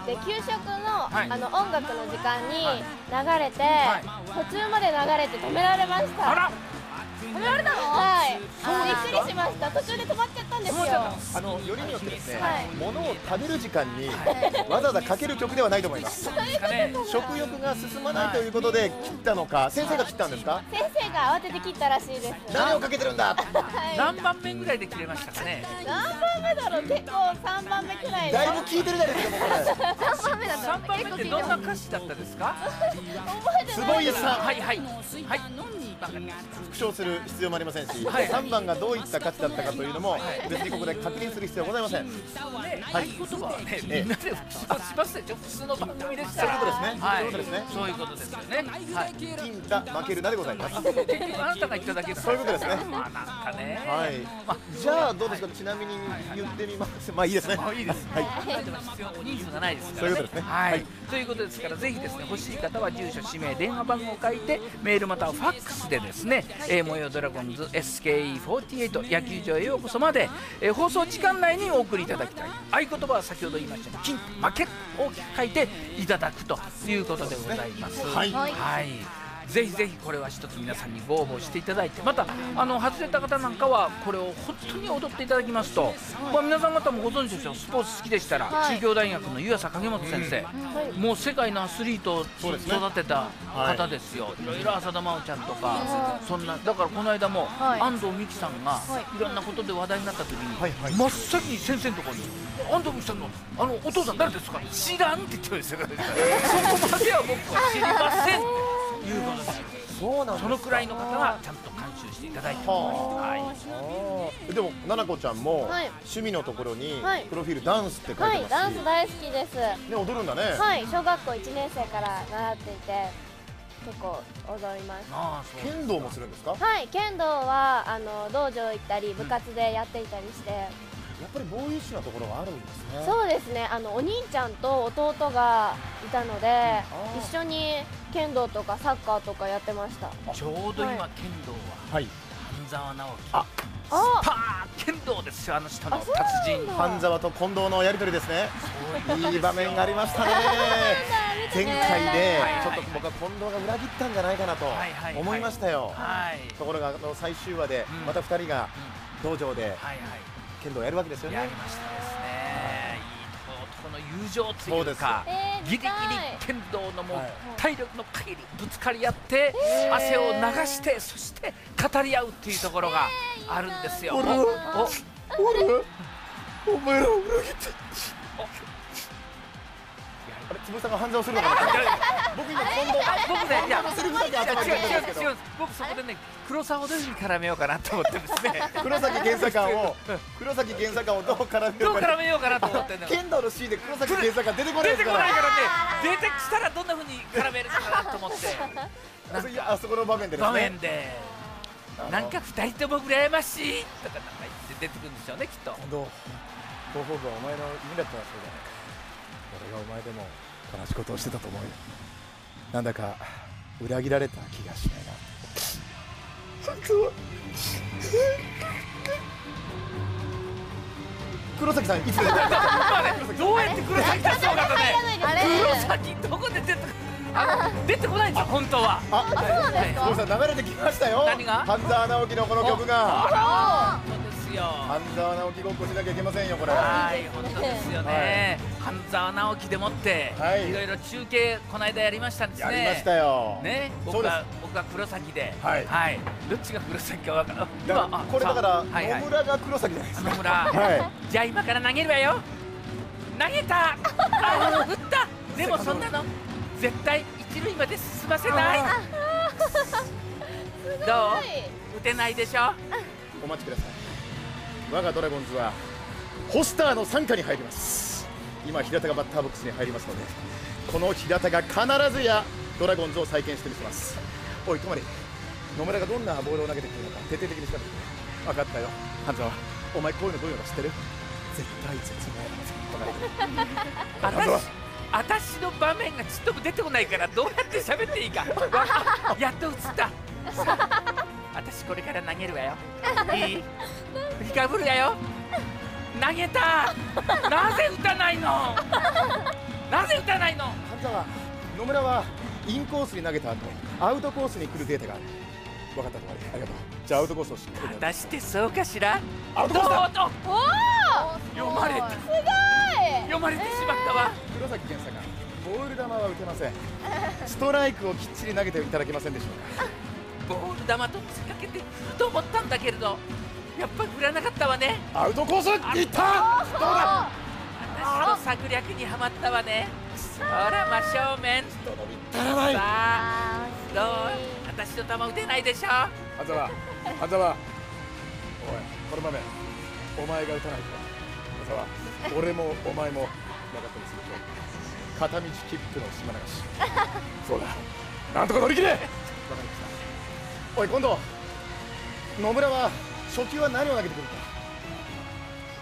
で給食の、はい、あの音楽の時間に流れて、はい、途中まで流れて止められました。あら、 止められたの？ はい。びっくりしました。途中で止まっちゃったんですよ。 あのよりによってですね、はい、物を食べる時間にわざわざかける曲ではないと思います。食欲が進まないということで切ったのか、先生が切ったんですか？ 先生が慌てて切ったらしいです。 何をかけてるんだ。 何番目ぐらいで切れましたかね？ 何番目だろう。結構三番目くらい。 だいぶ聞いてるじゃないですか。これ三番目だった。 三番目ってどんな歌詞だったですか？ 坪井さん、 はいはいはい。 復唱する必要もありませんし、はい、さんばんがどういった歌詞だったかというのも別にここで確認する必要はございません。 はい、言葉はね、みんなで復唱しますよ。普通の番組ですから。 そういうことですね。そういうことですね。 そういうことですよね。はい。 金太負けるなでございます。 結局あなたが言っただけです。 そういうことですね。 まあなんかね。 はい。じゃあどうですか。ちなみに言ってみます。まあいいですね。 いいです。 はい。 えても必要人数がないですからね。 そういうことですね。 はい、 はいということですから、ぜひですね欲しい方は住所、氏名、電話番号を書いてメールまたはファックスでですね、えー、模様ドラゴンズ エスケーイーフォーティーエイト 野球場へようこそまで、えー、放送時間内にお送りいただきたい。合言葉は先ほど言いましたように金負け大きく書いていただくということでございます。 はいはいぜひぜひこれは一つ皆さんにご応募していただいて、またあの外れた方なんかはこれを本当に踊っていただきますと、まあ、皆さん方もご存知ですよ、スポーツ好きでしたら、 はい、 中京大学の湯浅影本先生、うん、もう世界のアスリートを育てた方ですよ、いろいろ浅田真央ちゃんとか、そんなだからこの間も、はい、安藤美希さんがいろんなことで話題になった時に、はいはい、真っ先に先生のところに安藤美希さんのあのお父さん誰ですか、知らんって言ってるんですよそこまでは僕は知りませんいうことですよ。そうなんですか。そのくらいの方がちゃんと監修していただいております。はい。 でもななこちゃんも、はい、趣味のところに、はい、プロフィールダンスって書いてますし、はい、 ダンス大好きです。ね、 踊るんだね。 はい、小学校いちねん生から習っていて結構踊ります。 ああ、そう。剣道もするんですか？ はい、剣道はあの道場行ったり部活でやっていたりして。うん、 やっぱりボーイッシュなところがあるんですね。 そうですね。あのお兄ちゃんと弟がいたので、うん、一緒に剣道とかサッカーとかやってました。 ちょうど今、はい、剣道は、はい、半沢直樹。あ、スパー剣道ですよ、あの人の達人。 半沢と近藤のやり取りですね。いい場面がありましたね。前回でちょっと僕は近藤が裏切ったんじゃないかなと思いましたよ。ところが最終話でまたふたりが道場で剣道をやるわけですよね。 やりましたですね。この友情というか、ギリギリ剣道のもう体力の限りぶつかり合って汗を流して、そして語り合うっていうところがあるんですよ。おお俺お前らを裏切った。あれ、つぶさんが半沢をするのかな。僕今近藤僕ね、いやセリフだけ頭に入ってるんですけど、僕そこでね黒沢どういうふうに絡めようかなと思ってですね。 黒崎源左官を黒崎源左官をどう絡めようかどう絡めようかなと思ってね。 剣道のシーンで黒崎源左官出てこないですから。 出てこないからね。出てきたらどんなふうに絡めるのかなと思って。 いや、あそこの場面でですね。 場面でなんか二人とも羨ましいとかなんか言って出てくるんでしょうね、きっと。 どう東北はお前の夢だったらそうじゃないか。俺がお前でも悲しいことをしてたと思うよ。なんだか裏切られた気がしないな。本当は黒崎さんいつ出てくるか。 どうやって黒崎出そうかとね。黒崎どこで出てくる。あの出てこないんですよ本当は。 あ、そうなんですか。黒さん流れてきましたよ。 何が？ 半沢直樹のこの曲が。 半沢直樹ごっこしなきゃいけませんよこれ。 はい、本当ですよね。半沢直樹でもっていろいろ中継この間やりましたんですね。 やりましたよ。 ね、僕は僕は黒崎で、 はい、 どっちが黒崎かわからん。 これだから野村が黒崎じゃないですか。 野村。じゃあ今から投げるわよ。投げた。あ、打った。でもそんなの絶対一塁まで進ませない。どう？打てないでしょ。 お待ちください。我がドラゴンズはホスターの傘下に入ります。今平田がバッターボックスに入りますので、この平田が必ずやドラゴンズを再建してみせます。おい泊まり、野村がどんなボールを投げてくるのか徹底的に調べてくれ。分かったよ。半沢、お前こういうのどういうのか知ってる？絶対絶命。分かる。 私の場面がちっとも出てこないからどうやって喋っていいか。やっと映った。私これから投げるわよ。いい？振りかぶるわよ。投げた。なぜ打たないの？なぜ打たないの？ 半沢、野村はインコースに投げた後、アウトコースに来るデータがある。分かったと、ありがとう。じゃあアウトコースを知ってる。 果たしてそうかしら？ アウトコースだ。 おお、 読まれた。 すごい。 読まれてしまったわ。 黒崎源左官、ボール球は打てません。ストライクをきっちり投げていただけませんでしょうか。 ボール球と見せかけて振ると思ったんだけれど、やっぱり振らなかったわね。 アウトコースいった。どうだ。 私の策略にはまったわね。ほら真正面。 さあどう？私の球打てないでしょ。 半沢、半沢、おいこの場面お前が打たないと。半沢、俺もお前も分かってますでしょ。片道切符の島流し。そうだ、なんとか乗り切れ。わかりました。おい今度野村は初球は何を投げてくるか。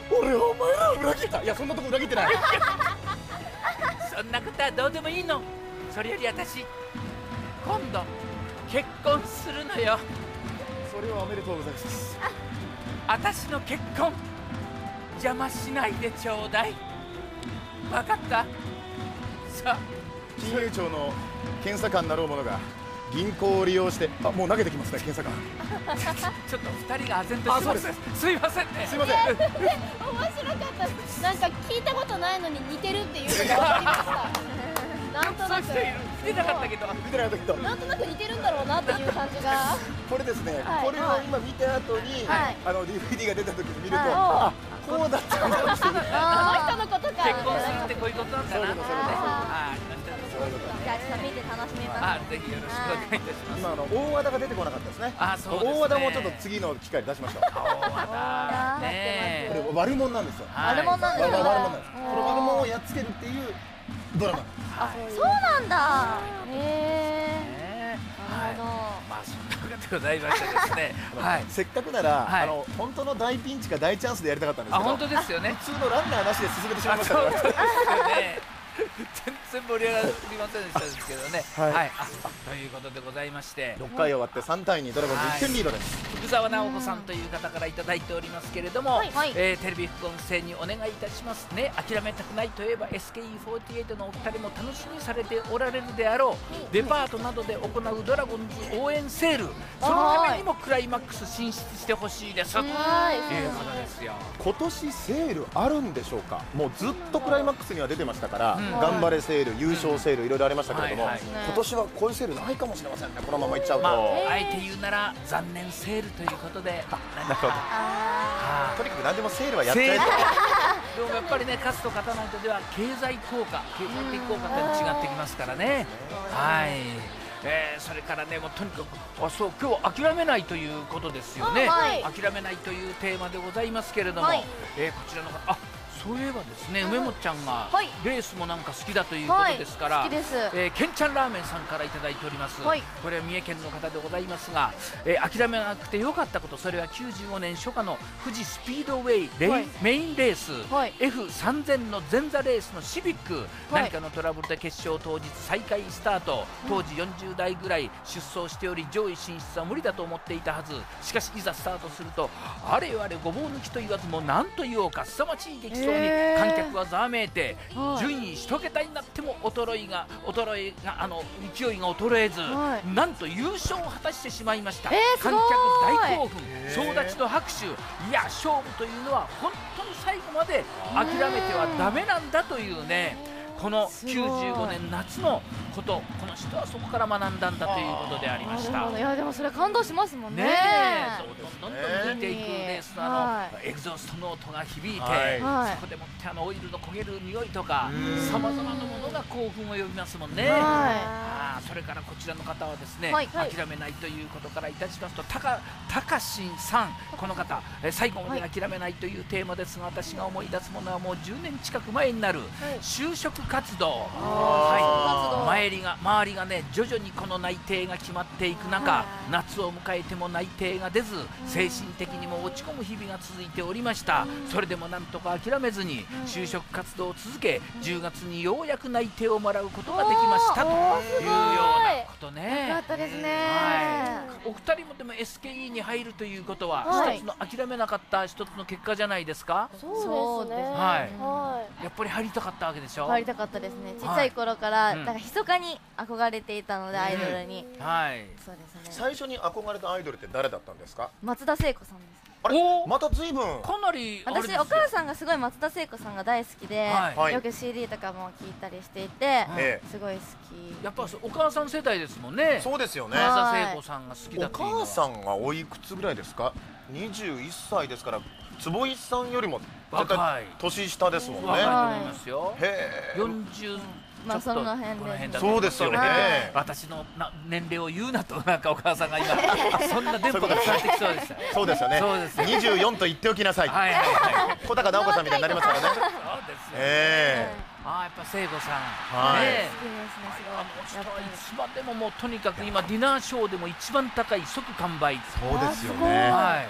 俺はお前らを裏切った。いやそんなとこ裏切ってないそんなことはどうでもいいの。それより私今度結婚するのよ。 それはおめでとうございます。 私の結婚邪魔しないでちょうだい。分かった。さあ金融庁の検査官なろう者が銀行を利用して、あ、もう投げてきますね、検査官ちょっとふたりが唖然としてます。すいませんね。 すいません面白かったです。なんか聞いたことないのに似てるっていうのが分かりましたなんとなく見てなかったけど見てなかったけどなんとなく似てるんだろうなっていう感じがこれですね、 はい、 これを今見た後に、はい、あの ディーブイディー が出た時に見ると、 はい、 あ、こうだったんだっていうあの人のことか。 結婚するってこういうことなんだな。 そういうことそういうことあーじゃあちょっと見て楽しみます。 あ、ぜひよろしくお願いいたします。 今あの大和田が出てこなかったですね。 あ、そうですね。 大和田もちょっと次の機会に出しましょう。 大和田ねこれ悪者なんですよ。 悪者なんですよ。 悪者なんです。これ悪者をやっつけるっていうドラマ。 あ、そうなんだ。へえ。 はい。 なるほど。 まあそんなことでございましてですね。はい。 せっかくならはいあの本当の大ピンチか大チャンスでやりたかったんですあ、 けど。 本当ですよね。 普通のランナーなしで進めてしまいましたから。 そうですよね。全然盛り上がりませんでしたですけどね。 はいはい。あ、ということでございまして。 ろっかい終わってさんたいにドラゴンズいってんリードです。 福沢直子さんという方からいただいておりますけれども、 はいはい、 えーテレビ副音声にお願いいたしますね。諦めたくないといえば エスケーイーフォーティーエイト のお二人も楽しみにされておられるであろう、デパートなどで行うドラゴンズ応援セール、そのためにもクライマックス進出してほしいですということですよ。 今年セールあるんでしょうか。もうずっとクライマックスには出てましたから、 うん頑張れセール、優勝セールいろいろありましたけれども、 はいはい今年はこういうセールないかもしれませんね。このままいっちゃうと、 まあ、あえて言うなら残念セールということで、何かはとにかく何でもセールはやっちゃえと。 でもやっぱりね、勝つと勝たないとでは経済効果、経済的効果って違ってきますからね。はい。えー、それからね、もうとにかく、あ、そう、今日は諦めないということですよね。 はい諦めないというテーマでございますけれども、 はいえーこちらの方、あ、そういえばですね、梅本ちゃんがはいレースもなんか好きだということですから、 はい好きですえーけんちゃんラーメンさんからいただいております、 はいこれは三重県の方でございますが、えー諦めなくてよかったこと、それはきゅうじゅうごねん初夏の富士スピードウェイレイ、 はいメインレース、 はいエフさんぜん の前座レースのシビック、 はい何かのトラブルで決勝当日再開スタート、当時よんじゅうだいぐらい出走しており上位進出は無理だと思っていたはず。しかしいざスタートすると、あれよあれごぼう抜きと言わずも何と言おうか凄まじい激走にへー観客はざわめいて、 はい順位一桁になっても衰えが衰えがあの勢いが衰えず、 はいなんと優勝を果たしてしまいました。 えーすごい観客大興奮、総立ちの拍手。いや、勝負というのは本当に最後まで諦めてはダメなんだというね、このすごいきゅうじゅうごねん夏のこと、この人はそこから学んだんだということでありましたなるほど。いやでもそれ感動しますもんね。 ねえ、どんどんどんどん抜いていくレースのあの、 はエグゾーストの音が響いて、 はいはいそこでもってあのオイルの焦げる匂いとかうんさまざまなものが興奮を呼びますもんね。 はあーそれからこちらの方はですね、 はい諦めないということからいたしますと、たかたかしんさん、この方、え最後まで諦めないというテーマですが、私が思い出すものはもうじゅうねん近く前になる就職活動、はい、周りが周りがね徐々にこの内定が決まっていく中、夏を迎えても内定が出ず、精神的にも落ち込む日々が続いておりました。それでもなんとか諦めずに就職活動を続け、じゅうがつにようやく内定をもらうことができましたというようなことね。 よかったですね。 はい、お二人もでも エスケーイー に入るということは、 はい一つの諦めなかった一つの結果じゃないですか。 そうですね。 はいはやっぱり入りたかったわけでしょ。 入りたかったですね。ちっちゃい頃から、 うんなんか密かに憧れていたので、アイドルに。 はい。 そうですね。 最初に憧れたアイドルって誰だったんですか。 松田聖子さんです。 あれおーまた随分かなりあれですよ私お母さんがすごい松田聖子さんが大好きで、 はいよく シーディー とかも聴いたりしていて、 ええすごい好き。 やっぱお母さん世代ですもんね。 そうですよね。 は松田聖子さんが好きだおっていうのは。 母さんがおいくつぐらいですか。にじゅういっさいですから、坪井さんよりも絶対若い年下ですもんね。 若いとへ思いますよ。 え。 よんじゅうまあちょっとその辺でこの辺だとそうですよね。 はい私のな年齢を言うなと、なんかお母さんが今そんな電波が伝わってきそうでした。 そうですよね。 そうですよにじゅうよんと言っておきなさい。 はいはいはい。 小高直子さんみたいになりますからね。 そうですよ。 えああ、やっぱ聖子さん。 はいねえ好きですね、 あのすごい。 人はいつまでももうとにかく今ディナーショーでも一番高い即完売。 え。そうですよあね。 はい。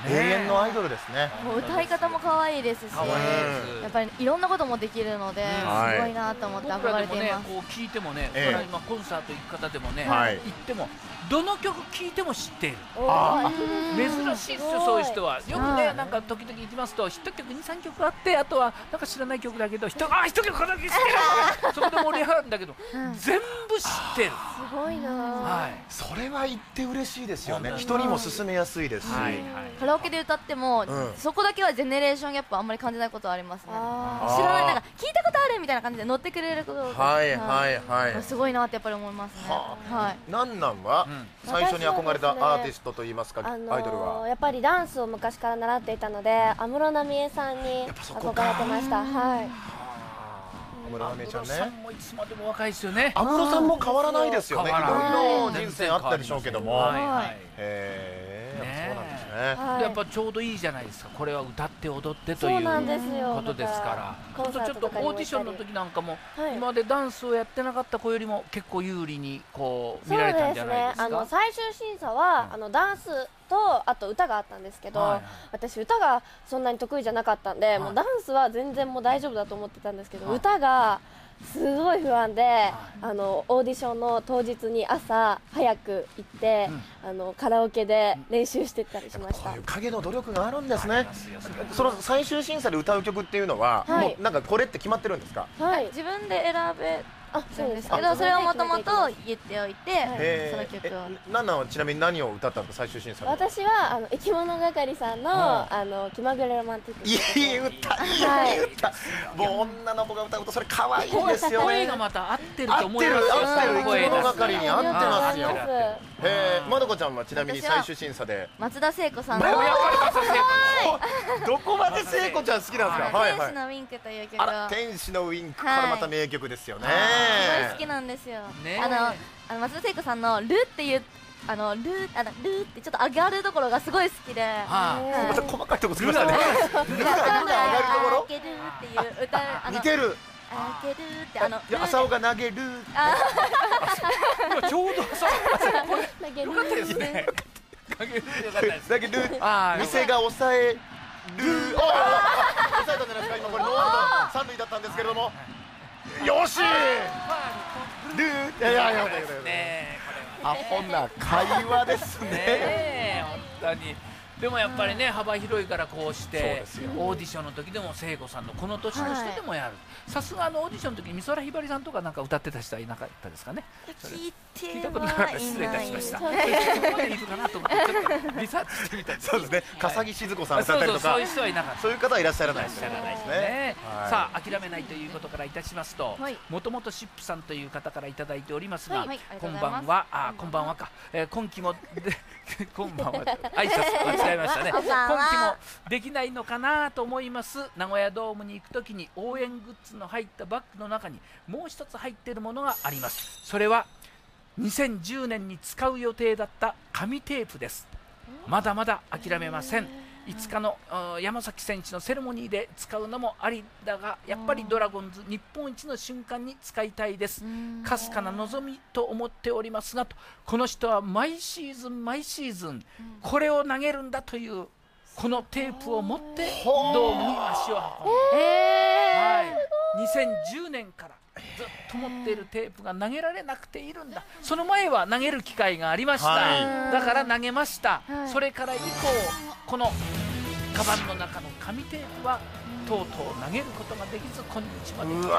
永遠のアイドルですね。 もう歌い方も可愛いですし、 可愛いです。 やっぱりいろんなこともできるので、すごいなと思って憧れています。 こう聞いてもね、 ええ、 今コンサート行く方でもね、 はい、 行ってもどの曲聴いても知っている。 あ珍しいですよ、そういう人は。よくね、なんか時々行きますと、ヒット曲にさんきょくあって、あとはなんか知らない曲だけど、ひあ、ヒット曲これだけ知ってるそこで盛り上がるんだけど、全部知ってる。 すごいな。 はい、 それは言って嬉しいですよね。人にも勧めやすいですし、 カラオケで歌っても、うん、そこだけはジェネレーションギャップあんまり感じないことはありますね。知らない、なんか聞いたことあるみたいな感じで乗ってくれることが、 はいはいはい、 すごいなってやっぱり思いますね。はい。 なんなんは、うん、最初に憧れたアーティストといいますか、 あのー、 アイドルはやっぱりダンスを昔から習っていたので、安室奈美恵さんに憧れてました。はい。 安室奈美恵ちゃんね。 安室さんもいつまでも若いですよね。 安室さんも変わらないですよね。いろいろ人生あったでしょうけども。 はい。 へー。そうなんですね。 やっぱちょうどいいじゃないですか。これは歌って踊ってということですから。ちょっとオーディションの時なんかも今までダンスをやってなかった子よりも結構有利にこう見られたんじゃないですか。 あの最終審査はあのダンスとあと歌があったんですけど、私歌がそんなに得意じゃなかったんで、もうダンスは全然もう大丈夫だと思ってたんですけど、歌がすごい不安で、あのオーディションの当日に朝早く行って、うん、あのカラオケで練習してったりしました。 こういう影の努力があるんですね。その最終審査で歌う曲っていうのは、はい、もうなんかこれって決まってるんですか？ はい、自分で選べるんですけど、それをもともと言っておいて、その曲を。 ナナはちなみに何を歌ったのか、最終審査で。 私はあの生き物係さんのあの気まぐれロマンティック。 いい歌、いい歌。もう女の子が歌うとそれ可愛いですよね。 声がまた合ってると思いますよ。 合ってる、合ってる。生き物係に合ってますよ。ええ、まどこちゃんはちなみに最終審査で松田聖子さんの。 どこまで聖子ちゃん好きなんですか？はいはい。 天使のウィンクという曲。 あら、天使のウィンク、これまた名曲ですよね。 すごい好きなんですよ。あの、あの松田聖子さんのルっていう。あのルーあのルーってちょっと上がるところがすごい好きで、 また細かいところつきましたね。ルーが上がるところ。 っていう歌、 似てる。 あげるってあの朝尾が投げる。 今ちょうど朝尾これよかったですね。投げるよかったです。 投げる。店が抑える。抑えたんじゃないですか。今これノーアウト三塁だったんですけれども。よし。ルー。いやいやいやね。アホな会話ですね。 本当に。でもやっぱりね、幅広いからこうしてオーディションの時でも聖子さんのこの年の人でもやる。さすがのオーディションの時に美空ひばりさんとかなんか歌ってた人はいなかったですかね。 聞いて聞いたことなかった。失礼いたしました。そこまでいるかなと思ってちょっとリサーチしてみた。 そうですね。笠置静子さん歌ったりとか、 そういう人はいなかった。 そういう方はいらっしゃらないですね。さあ諦めないということからいたしますと、もともとシップさんという方からいただいておりますが、こんばんは、あこんばんはか、今期もこんばんは挨拶間違えましたね。今期もできないのかなと思います。名古屋ドームに行くときに応援グッズの入ったバッグの中にもう一つ入っているものがあります。それはにせんじゅうねんに使う予定だった紙テープです。まだまだ諦めません。いつかの山崎選手のセレモニーで使うのもありだが、やっぱりドラゴンズ日本一の瞬間に使いたいです。かすかな望みと思っておりますがと、この人は毎シーズン毎シーズンこれを投げるんだというこのテープを持ってドームに足を運んで、はい、にせんじゅうねんからずっと持っているテープが投げられなくているんだ。その前は投げる機会がありました、はい、だから投げました、はい、それから以降このカバンの中の紙テープはとうとう投げることができず今日まで来ておるということです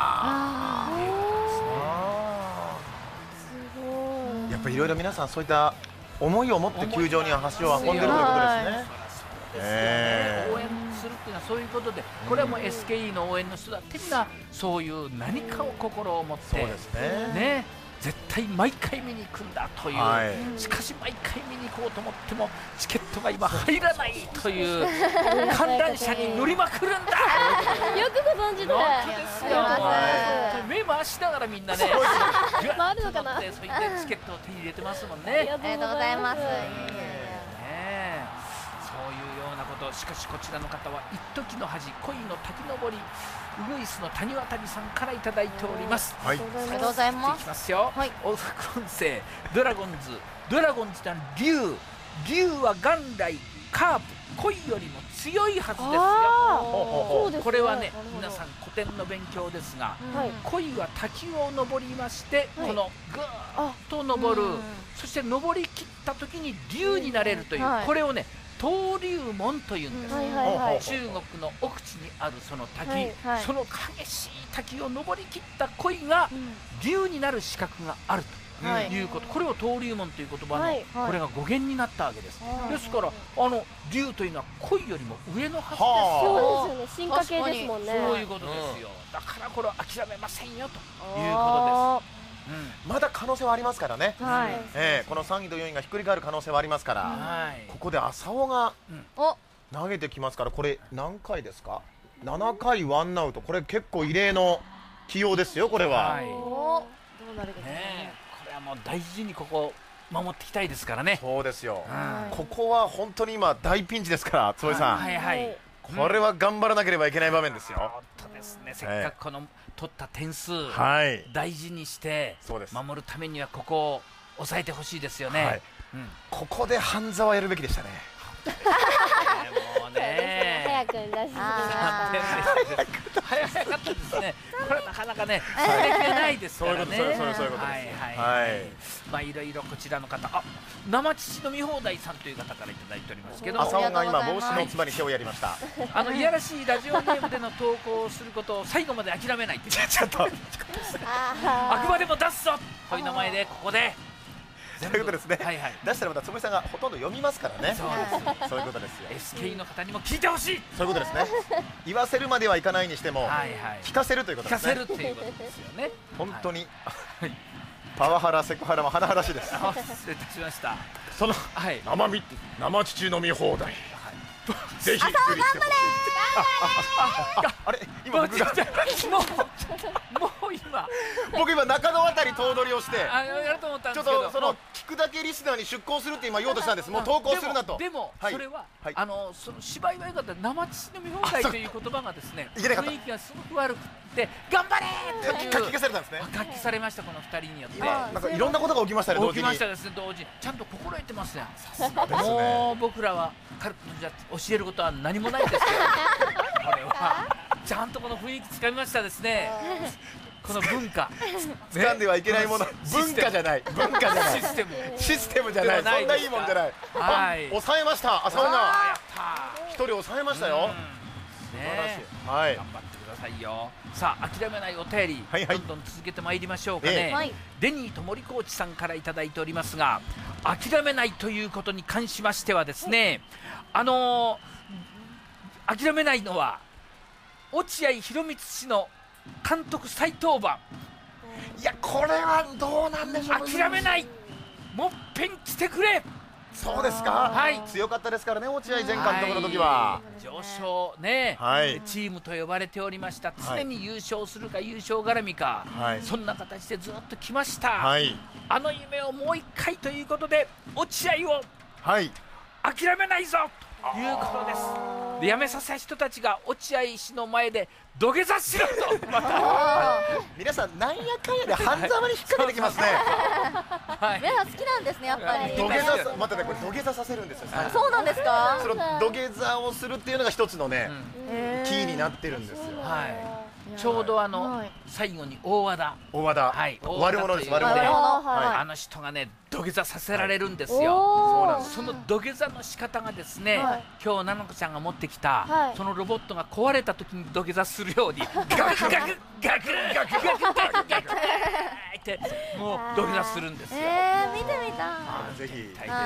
ね。やっぱりいろいろ皆さんそういった思いを持って球場には足を運んでるということですね。 応援するっていうのはそういうことで、これはもう エスケーイー の応援の人だってみんなそういう何かを心を持ってそうですね。 ね、絶対毎回見に行くんだという、はい、しかし毎回見に行こうと思ってもチケットが今入らないという観覧車に乗りまくるんだ。 よくご存知で。 本当ですよ。目回しながらみんなね回るのかな。 そういったチケットを手に入れてますもんね。 ありがとうございます。 そういうようなこと。しかしこちらの方は一時の恥恋の滝登りウグイスの谷渡さんからいただいております。 はい、ありがとうございます。 いきますよ。はい、大副音声ドラゴンズドラゴンズって竜竜は元来カープ鯉よりも強いはずですよ。これはね皆さん古典の勉強ですが、鯉は滝を登りまして、このぐーっと登る、そして登りきった時に竜になれるという、これをね登竜門というんです。中国の奥地にあるその滝、その激しい滝を登りきった鯉が竜になる資格があるということ、これを登竜門という言葉のこれが語源になったわけです。ですからあの竜というのは鯉よりも上のはずです。 そうですよね、進化系ですもんね。 そういうことですよ。だからこれは諦めませんよということです。 まだ可能性はありますからね、えー、このさんいとよんいがひっくり返る可能性はありますから、はい、ここで浅尾が投げてきますから、これ何回ですか、ななかいワンアウト、これ結構異例の起用ですよ、これは。はい、どうなるかね、これはもう大事にここ守っていきたいですからね。 そうですよ、うん、ここは本当に今大ピンチですから、坪井さん、はいはい、これは頑張らなければいけない場面ですよ。 本当ですね、せっかくこの取った点数、 はい、 大事にして守るためにはここを抑えてほしいですよね。はい、 うん、ここで半沢やるべきでしたね。 もうね、 早く出しすぎました。 早かったですね。これなかなかね、それがないですからね。 そういうことです。はいはい。まあいろいろこちらの方、あ、生乳飲み放題さんという方からいただいておりますけど、 浅尾が今帽子のつばに手をやりました。 あのいやらしいラジオネームでの投稿をすることを最後まで諦めないっていう。 ちょっと。 あくまでも出すぞという名前でここで。 そういうことですね。はいはい。出したらまた坪井さんがほとんど読みますからね。 そうです。 そういうことですよ。 エスケー の方にも聞いてほしい。 そういうことですね。言わせるまではいかないにしても、聞かせるということですね。 聞かせるっていうことですよね。 本当にパワハラセクハラも甚だしいです。 失礼いたしました。 その生み生乳飲み放題。ぜひ。 頑張れ。 あれ今僕がもうもう今僕今中野あたり頭取をして、 あやると思ったんちょっですけど、 とその聞くだけリスナーに出向するって今言おうとしたんです。もう投稿するなと。 でもそれはあのその芝居は良かった、生乳飲み放題という言葉がですね、雰囲気がすごく悪くて頑張れっていう書き消されたんですね。 書きされました、このふたりによって。 なんかいろんなことが起きましたね。同時に起きましたですね、同時にちゃんと心得てますね。もう僕らは彼女は教えることは何もないですけど、これはちゃんとこの雰囲気つかみましたですね。この文化掴んではいけないもの、文化じゃない、文化じゃない、 システムシステムじゃない、そんないいもんじゃない。はい、抑えました、浅尾が一人抑えましたよ。素晴らしい。はい、 頑張ってくださいよ。さあ諦めないお便り、どんどん続けてまいりましょうかね。デニーと森コーチさんからいただいておりますが、諦めないということに関しましてはですね、あの諦めないのは落合博満氏の監督再登板。 いやこれはどうなんでしょう。 諦めない、もっぺん来てくれ。 そうですか。はい、強かったですからね、落合前監督の時は。 上昇ね、はい、チームと呼ばれておりました。常に優勝するか優勝絡みか、はい、そんな形でずっと来ました。はい、あの夢をもう一回ということで落合を、はい、諦めないぞということです。で辞めさせた人たちが落合氏の前で土下座しろとまた皆さんなんやかんやで半沢に引っ掛けてきますね。 皆さん好きなんですね、やっぱり。 土下座、待ってね、これ土下座させるんですよ。 そうなんですか。 その土下座をするっていうのが一つのね、キーになってるんですよ。 はい、ちょうどあの最後に大和田、 大和田、はい、悪者です。悪者。 あの人がね土下座させられるんですよ。その土下座の仕方がですね、今日菜々子ちゃんが持ってきたそのロボットが壊れた時に土下座するようにガクガクガクガクガクガクガクってもう土下座するんですよ。 えー、見てみたい。 ぜひ見ていただきたい。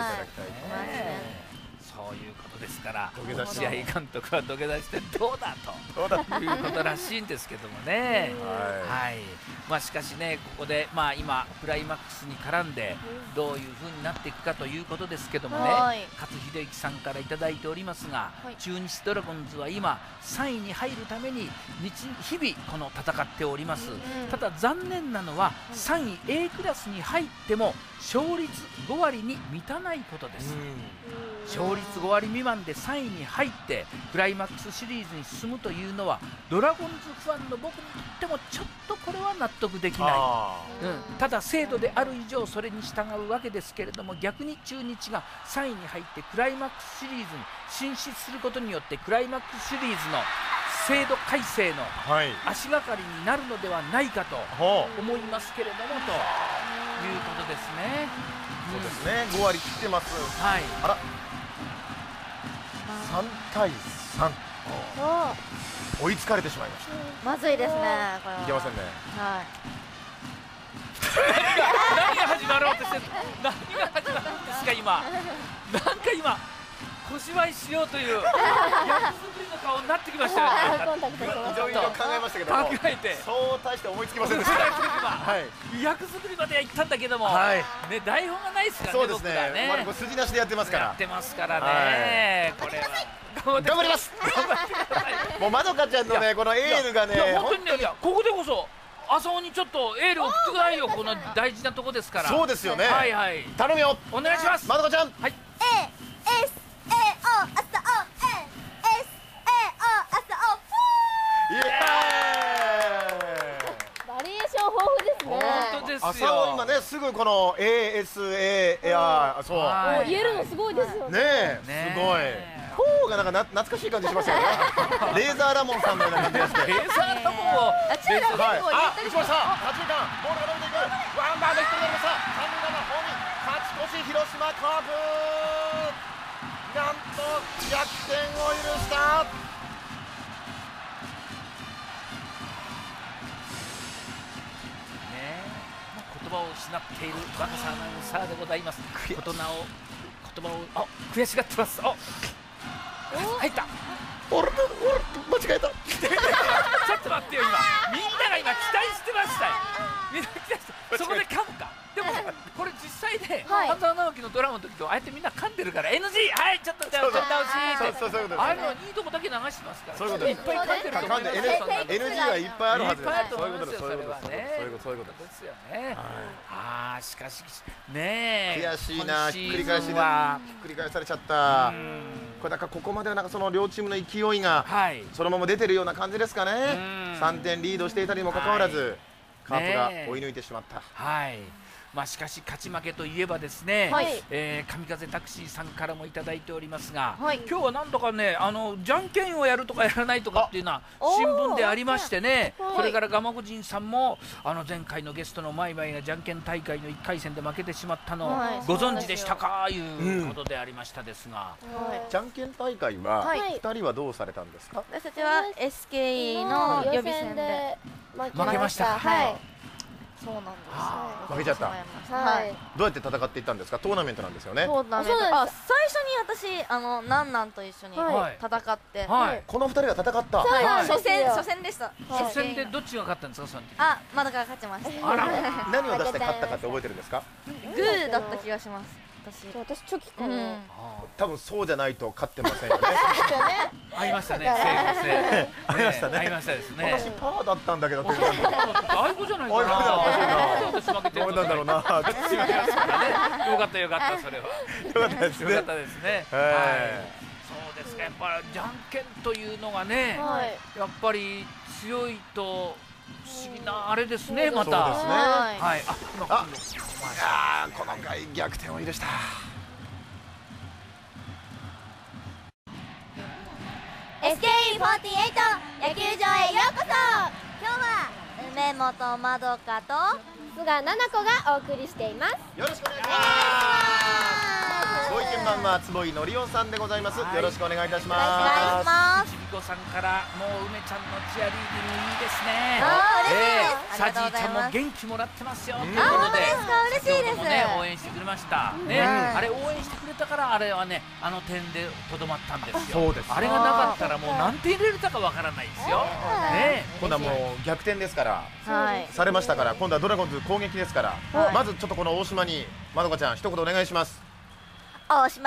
そういうことですから、落合監督は土下座してどうだということらしいんですけどもね。はい、まあしかしね、ここでまあ今クライマックスに絡んでどういう風になっていくかということですけどもね、勝秀幸さんからいただいておりますが、中日ドラゴンズは今さんいに入るために日々この戦っております。ただ残念なのはさんい エー クラスに入っても勝率ごわりに満たないことです。 勝率ご割未満でさんいに入ってクライマックスシリーズに進むというのはドラゴンズファンの僕にとってもちょっとこれは納得できない、うん、ただ制度である以上それに従うわけですけれども、逆に中日がさんいに入ってクライマックスシリーズに進出することによってクライマックスシリーズの制度改正の足がかりになるのではないかと思いますけれども、ということですね。 そうですね、ご割切ってます。 はい、 あらさんたいさん、追いつかれてしまいました。 まずいですね、これは。 いけませんね。 はい。 何が始まろうとしてる、何が始まるんですか今。なんか今小芝居しようという役作りの顔になってきましたよね。 いろいろ考えましたけども、 考えてそう大して思いつきませんでした。はい、 役作りまでは行ったんだけども、 はい、 ね、台本がないですからね。 そうですね、まだ筋なしでやってますから。 やってますからね。これは頑張ります。もうまどかちゃんのねこのエールがね、 本当にね、いやここでこそ浅尾にちょっとエールを送ってくださいよ。この大事なとこですから。 そうですよね。 はいはい。 頼むよ。 お願いします。 まどかちゃん。 はい。 A S A O 朝尾 A S A O 朝尾。 イエーイ。 バリエーション豊富ですね。 本当ですよ。 朝尾今ねすぐこの エーエスエー あそう。 もう言えるのすごいですよね。 ねえ、すごい。フォーがなんかな懐かしい感じしますよね。レーザーラモンさんのような感じがして。 レーザーラモンを。 あ、中段はい。 結構あ、 言ったりします。 内村さん、左中間、ボールが伸びていく。ワンバウンドヒットになりました。三塁ランナーホームイン。勝ち越し広島カープ。なんと逆転を許した。 ね、言葉を失っている若狭アナウンサーでございます。言葉を言葉をあ悔しがってます。あ、入った。 俺だ俺間違えた。 ちょっと待ってよ、今みんなが今期待してましたよ。みんな期待してそこで噛むか。でもこれ実際で半沢直樹のドラマの時とああやってみんな噛んでるから エヌジー はいちょっとじゃあ撮り直しってああいうのはいいとこだけ流してますから。 そういうことです。 いっぱい噛んでると思います。 エヌジー はいっぱいあるはずです。 いっぱいあると思いますよ。 そういうことです。 それはね。 そういうことそういうことですよね。ああしかしねえ悔しいな、ひっくり返しはひっくり返されちゃった。これだからここまではなんかその両チームの勢いがそのまま出てるような感じですかね。さんてんリードしていたにもかかわらずカープが追い抜いてしまった。 はい。まあしかし勝ち負けといえばですね、 はい、 えー、神風タクシーさんからもいただいておりますが、 はい、 今日はなんとかねあのじゃんけんをやるとかやらないとかっていうのは新聞でありましてね、それからガマゴジンさんもあの前回のゲストのマイマイがじゃんけん大会のいっかい戦で負けてしまったのをご存知でしたかいうことでありましたですが、はい、 じゃんけん大会はふたりはどうされたんですか。 私たちは エスケーイー の予備戦で負けました。 はい、そうなんです。 負けちゃった。 はい。 どうやって戦っていったんですか。トーナメントなんですよね。 トーナメント。あ、最初に私あのなんなんと一緒に戦って、 この二人が戦った。 初戦初戦でした。 初戦でどっちが勝ったんですかその時。 あ、まだから勝ちました。 あら。 何を出して勝ったかって覚えてるんですか。 グーだった気がします。私私チョキかな。 多分そうじゃないと勝ってませんよね。 ありましたね。ありましたね。ありましたですね。 私パーだったんだけど。 相子じゃないかな。私負けてる。 どうなんだろうな。 よかったよかったそれは。 よかったですね。 よかったですね。はい。そうですか。やっぱりじゃんけんというのがね、やっぱり強いと不思議なあれですね。また。 そうですね。 はい。あ、 あ、あこの回逆転を許した。 エスケーイーフォーティーエイト 野球場へようこそ。今日は梅本まどかと菅奈々子がお送りしています。 よろしくお願いします。ご意見番は坪井のりおさんでございます。よろしくお願いいたします。 お願いします。 ちびこさんからもう梅ちゃんのチアリーディングいいですね。 あー、嬉しいです。 サジーちゃんも元気もらってますよというあ、 ことで、 嬉しいです。 ね応援してくれましたね。あれ応援してくれたからあれはねあの点でとどまったんですよ。 そうです。 あれがなかったらもう何点入れれたかわからないですよ。ね。 今度はもう逆転ですからされましたから、今度はドラゴンズ攻撃ですから、まずちょっとこの大島にまどかちゃん一言お願いします。 大島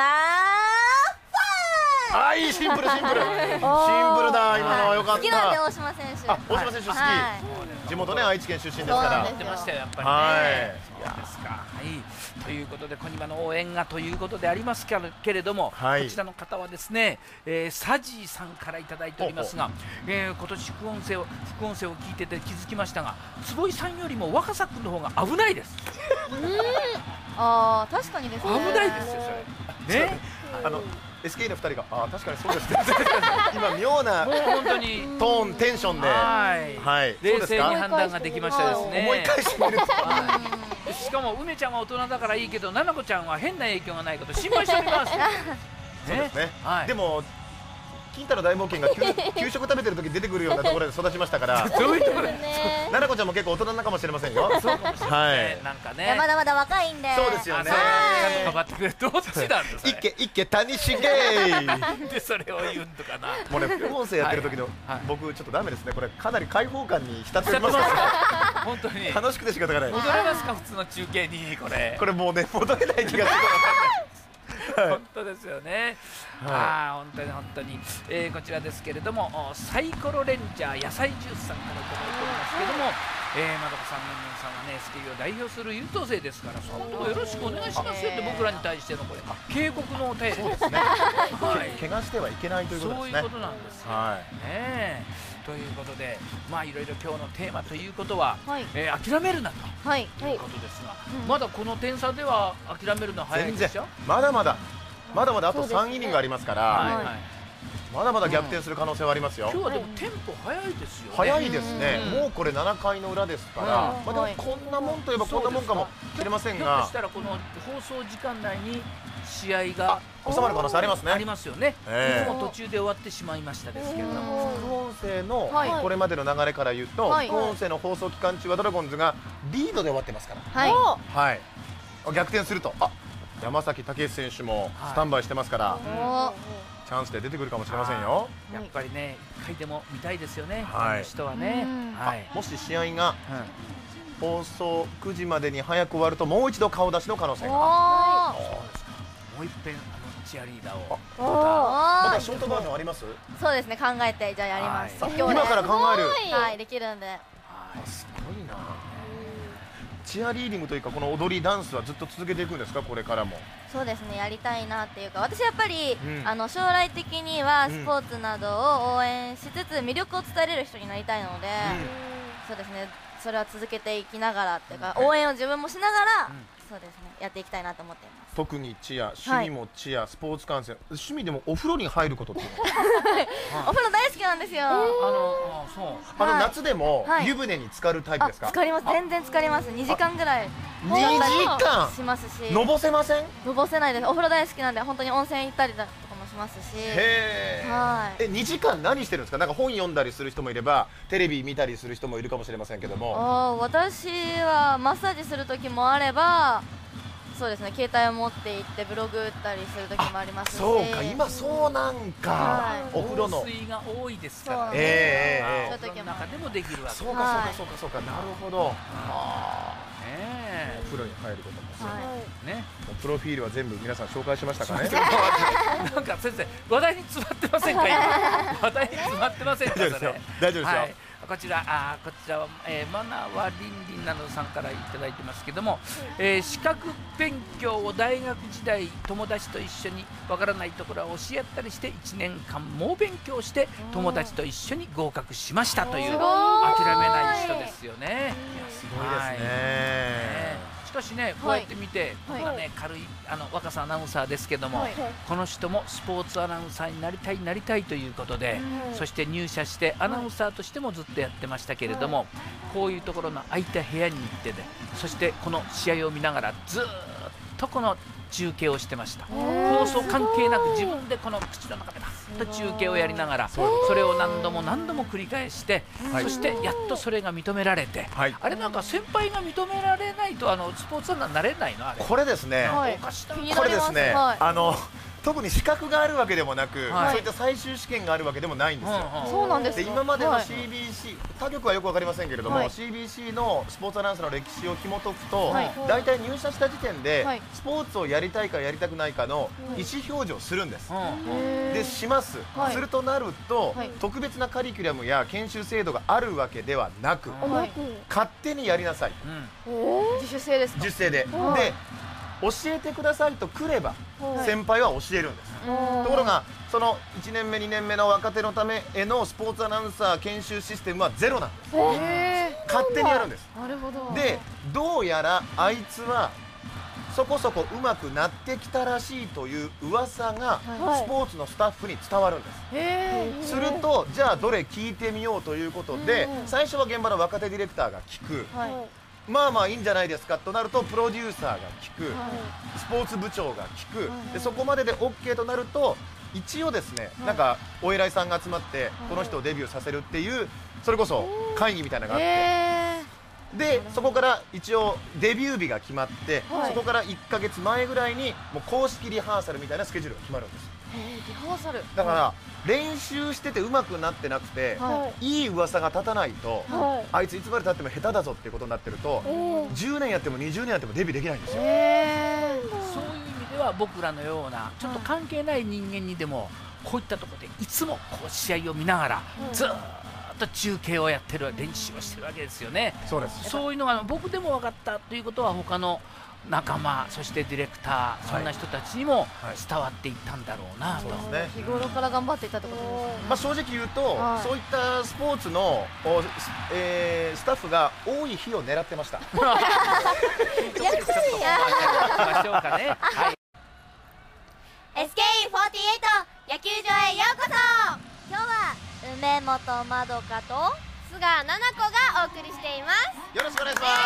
ファン。 あ、いいシンプルシンプルシンプルだ。今のは良かった。 好きなんで大島選手。 あ、大島選手好き。地元ね愛知県出身ですから。 出ましたよやっぱりね。 はい。 そうですか。はい。 い、ということで小庭の応援がということでありますけれども、 はい、 こちらの方はですね、えー、サジーさんからいただいておりますが、えー、今年副音声を副音声を聞いてて気づきましたが、坪井さんよりも若狭君の方が危ないです。 ああ、確かにですね。 危ないですよそれ。ね、 あの エスケー のふたりがあ確かにそうですね今妙なもう本当にトーンテンションで、 はいはい、 冷静に判断ができましたですね。 思い返してみると、 はい、しかも梅ちゃんは大人だからいいけど、奈々子ちゃんは変な影響がないこと心配しております。 そうですね、 はい、 でも金太の大冒険が 給, 給食食べてる時に出てくるようなところで育ちましたからそういうところで奈々子ちゃんも結構大人なのかもしれませんよ。 そうかもしれない、はい、なんかね、 まだまだ若いんで。 そうですよね。 ちゃんと頑張ってくれる。どっちなんだそれ。 一家一家谷繁なんでそれを言うんとかな。 もうね、副音声やってる時の、はいはい、僕ちょっとダメですね。これかなり開放感に浸っておりますから本当に楽しくて仕方がない。 戻れますか普通の中継に。これこれもうね戻れない気がする本当ですよね。はい、ああ本当に本当に、えー、こちらですけれども、サイコロレンジャー野菜ジュースさんからいただいておりますけれども、えー、まどかさん、のんのんさんはね エスケーユー を代表する優等生ですから、そのとこよろしくお願いしますよって僕らに対してのこれ警告のお便りですね。 はい、怪我してはいけないということですね。 そういうことなんですよ。はい、ねえ。ということで、まあいろいろ今日のテーマということは、はい、えー、諦めるなと、はい、いうことですが、うん、まだこの点差では諦めるのは早いでしょ。 まだまだまだまだあとさんイニングありますから、はい、まだまだ逆転する可能性はありますよ。 今日はでもテンポ早いですよね。 早いですね。もうこれななかいの裏ですから、まあでもこんなもんといえばこんなもんかもしれませんが、 ひょっとしたらこの放送時間内に試合が収まる可能性ありますね。 ありますよね。いつも途中で終わってしまいましたですけれども、 副音声のこれまでの流れから言うと、副音声の放送期間中はドラゴンズがリードで終わってますから、はい、逆転すると、あ、山崎武選手もスタンバイしてますから、チャンスで出てくるかもしれませんよ。 やっぱりね、いっかいでも見たいですよね、この人はね。 もし試合が放送くじまでに早く終わると、もう一度顔出しの可能性が。 そうですか。もう一遍あのチアリーダーをまだショートバージョンあります？ そうですね、考えてじゃあやります。 今から考える。 はい、できるんで。 すごいな。チアリーディングというか、この踊りダンスはずっと続けていくんですか、これからも。 そうですね、やりたいなっていうか、私やっぱり、うん、あの将来的にはスポーツなどを応援しつつ魅力を伝えれる人になりたいので、うん、そうですね、それは続けていきながらっていうか、応援を自分もしながら、うん、そうですね、やっていきたいなと思っています。 特にチア、趣味もチア、はい、スポーツ観戦、趣味でもお風呂に入ることっていうのお風呂大好きなんですよ。あの、 あ、そう。あの夏でも湯船に浸かるタイプですか？ 浸かります。全然浸かります。にじかんぐらい。 にじかんしますし。 のぼせません？ のぼせないです。お風呂大好きなんで、本当に温泉行ったりだとかもしますし。 へえ。はい。え、にじかん何してるんですか？なんか本読んだりする人もいれば、テレビ見たりする人もいるかもしれませんけども。 あ、私はマッサージする時もあれば。そうですね、携帯を持って行ってブログ打ったりする時もありますし。 そうか、今そうなんか、はい、お風呂の放水が多いですからね。 ええー、そういう時の中でもできるわけ。 そうかそうかそうかそうか、なるほど。ああ、お風呂に入ることも、はい、ね、プロフィールは全部皆さん紹介しましたかね。 なんか先生、話題に詰まってませんか？今話題に詰まってませんか？ 大丈夫ですよ。大丈夫ですよ。はい、 こちら、あこちらは、えー、マナワリンリンなどさんからいただいてますけども、えー、資格勉強を大学時代友達と一緒にわからないところは教え合ったりしていちねんかん猛勉強して友達と一緒に合格しましたという諦めない人ですよね。いや、 すごいですね。 しかしね、こうやって見て、こんなね、軽いあの若狭アナウンサーですけども、この人もスポーツアナウンサーになりたいなりたいということで、そして入社してアナウンサーとしてもずっとやってましたけれども、こういうところの空いた部屋に行ってで、そしてこの試合を見ながらずっとこの中継をしてました。放送関係なく自分でこの口の中でバッと中継をやりながら、それを何度も何度も繰り返して、そしてやっとそれが認められて、はい、あれなんか先輩が認められないとあのスポーツアナになれないの？あれこれですね、 はい、 これですね、はい、あの特に資格があるわけでもなく、 はい、 そういった最終試験があるわけでもないんですよ。 そうなんですか。 で今までの シービーシー、はい、他局はよくわかりませんけれども、はい、シービーシー のスポーツアナウンサーの歴史を紐解くと、はい、大体入社した時点で、はい、スポーツをやりたいかやりたくないかの意思表示をするんです。でします、はい、するとなると、はい、特別なカリキュラムや研修制度があるわけではなく、はい、勝手にやりなさい、 うん、自主性ですか。 自主性で、はい、で教えてくださいと来れば、はい、先輩は教えるんです。ところがそのいちねんめにねんめの若手のためへのスポーツアナウンサー研修システムはゼロなんです。勝手にやるんです。 なるほど。 でどうやらあいつはそこそこ上手くなってきたらしいという噂がスポーツのスタッフに伝わるんです。するとじゃあどれ聞いてみようということで、最初は現場の若手ディレクターが聞く、はい、まあまあいいんじゃないですかとなるとプロデューサーが聞く、はい、スポーツ部長が聞く、はい、でそこまでで オーケー となると一応ですね、はい、なんかお偉いさんが集まってこの人をデビューさせるっていうそれこそ会議みたいなのがあって、えーでそこから一応デビュー日が決まって、はい、そこからいっかげつまえぐらいにもう公式リハーサルみたいなスケジュールが決まるんです。 リハーサルだから練習してて上手くなってなくて、はい、いい噂が立たないと、はい、あいついつまでたっても下手だぞっていうことになってると、えー、じゅうねんやってもにじゅうねんやってもデビューできないんですよ。 えー、そういう意味では僕らのようなちょっと関係ない人間にでもこういったところでいつもこう試合を見ながらずっとと中継をやってる練習をしてるわけですよね。 そうです。 そういうのが僕でも分かったということは他の仲間そしてディレクター、はい、そんな人たちにも伝わっていったんだろうなと、 はいはい、日頃から頑張っていたってことですね。 まあ正直言うと、はい、そういったスポーツの、えー、スタッフが多い日を狙ってました。 安いやましょうかね。はい、 エスケーイーフォーティーエイト 野球場へようこそ。今日は梅本まどかと菅奈々子がお送りしています。 よろしくお願いします。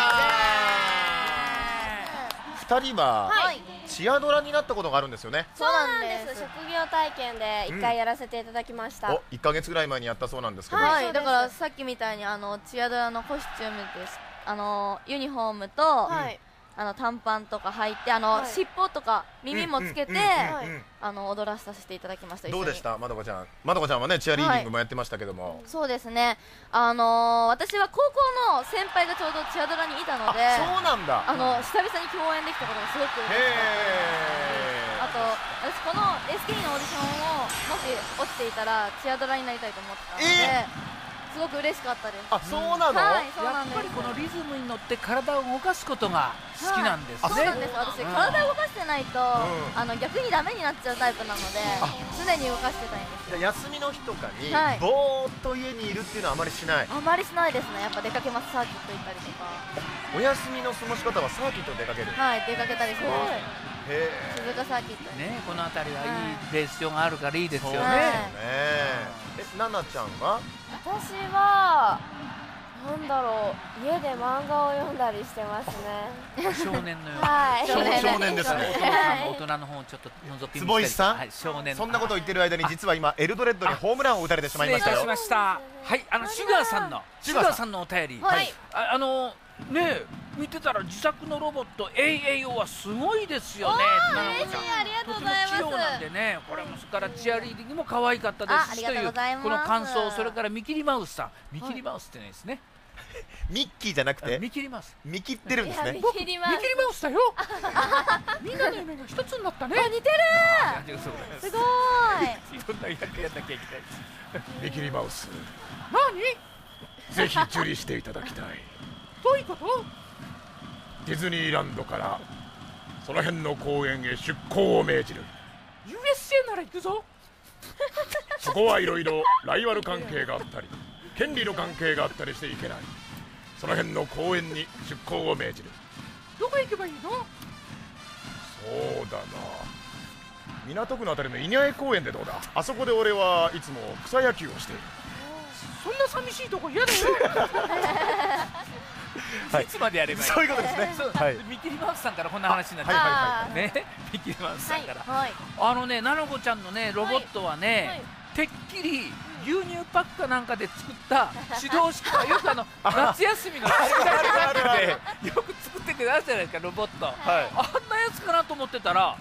ふたりはチアドラになったことがあるんですよね。 そうなんです。職業体験でいっかいやらせていただきました。うん、 おいっかげつぐらい前にやったそうなんですけど、 はい、だからさっきみたいにあのチアドラのコスチュームです、あのユニフォームと、はい、あの短パンとか履いて、あの、はい、尻尾とか耳もつけて、あの踊らさせていただきました。 どうでした、まどかちゃん。まどかちゃんはねチアリーディングもやってましたけども。はい、 そうですね。あのー、私は高校の先輩がちょうどチアドラにいたので、 そうなんだ。 あの久々に共演できたことがすごく嬉しかったです。あと私この エスケーイー のオーディションをもし落ちていたらチアドラになりたいと思ってたので。えーすごく嬉しかったです。 あ、そうなの？ はい、そうなんです。 やっぱりこのリズムに乗って体を動かすことが好きなんですね。 そうなんです。私、体を動かしてないと、あの逆にダメになっちゃうタイプなので、常に動かしてたいんですよ。 休みの日とかにぼーっと家にいるっていうのはあまりしない。 あまりしないですね。やっぱ出かけます。サーキット行ったりとか。 お休みの過ごし方はサーキット出かける。 はい、出かけたりします。鈴鹿サーキットね、この辺りはいいレース場があるからいいですよね。 え、ななちゃんは？ 私はなんだろう、家で漫画を読んだりしてますね。 少年のようはい、 少年ですね。 大人の方をちょっと覗き見坪井さん、 はい、少年。 そんなことを言ってる間に実は今エルドレッドにホームランを打たれてしまいましたよ。 失礼いたしました。はい、あのシュガーさんのシュガーさんのお便り、はい、あのね見てたら自作のロボット エーエーオー はすごいですよね。 嬉しい、ありがとうございます。 とても器用なんでね、これもそれからチアリーディングも可愛かったですしというこの感想、それからミキリマウスさん、ミキリマウスってですね。 ミッキーじゃなくて見切ります。 見切ってるんですね。 見切ります。 見切りマウスだよ。みんなの夢が一つになったね。 似てる。すごい。 いろんな役やんなきゃいけない。 見切りマウス。 何？ ぜひ受理していただきたい。 どういうこと？ ディズニーランドからその辺の公園へ出港を命じる。 ユーエスエー なら行くぞ。 そこはいろいろライバル関係があったり権利の関係があったりしていけない。その辺の公園に出港を命じる。 どこへ行けばいいの？ そうだな、港区のあたりの稲合公園でどうだ。あそこで俺はいつも草野球をしている。 そんな寂しいとこ嫌だよ。いつまでやればいい？ そういうことですね。 はい、ミキリマウスさんからこんな話になっちゃったね。ミキリマウスさんから、あのね、ななこちゃんのねロボットはね、てっきり牛乳パックかなんかで作った指導式がよくあの夏休みの宿題でよく作ってくれたじゃないですか、ロボット。あんなやつかなと思ってたら、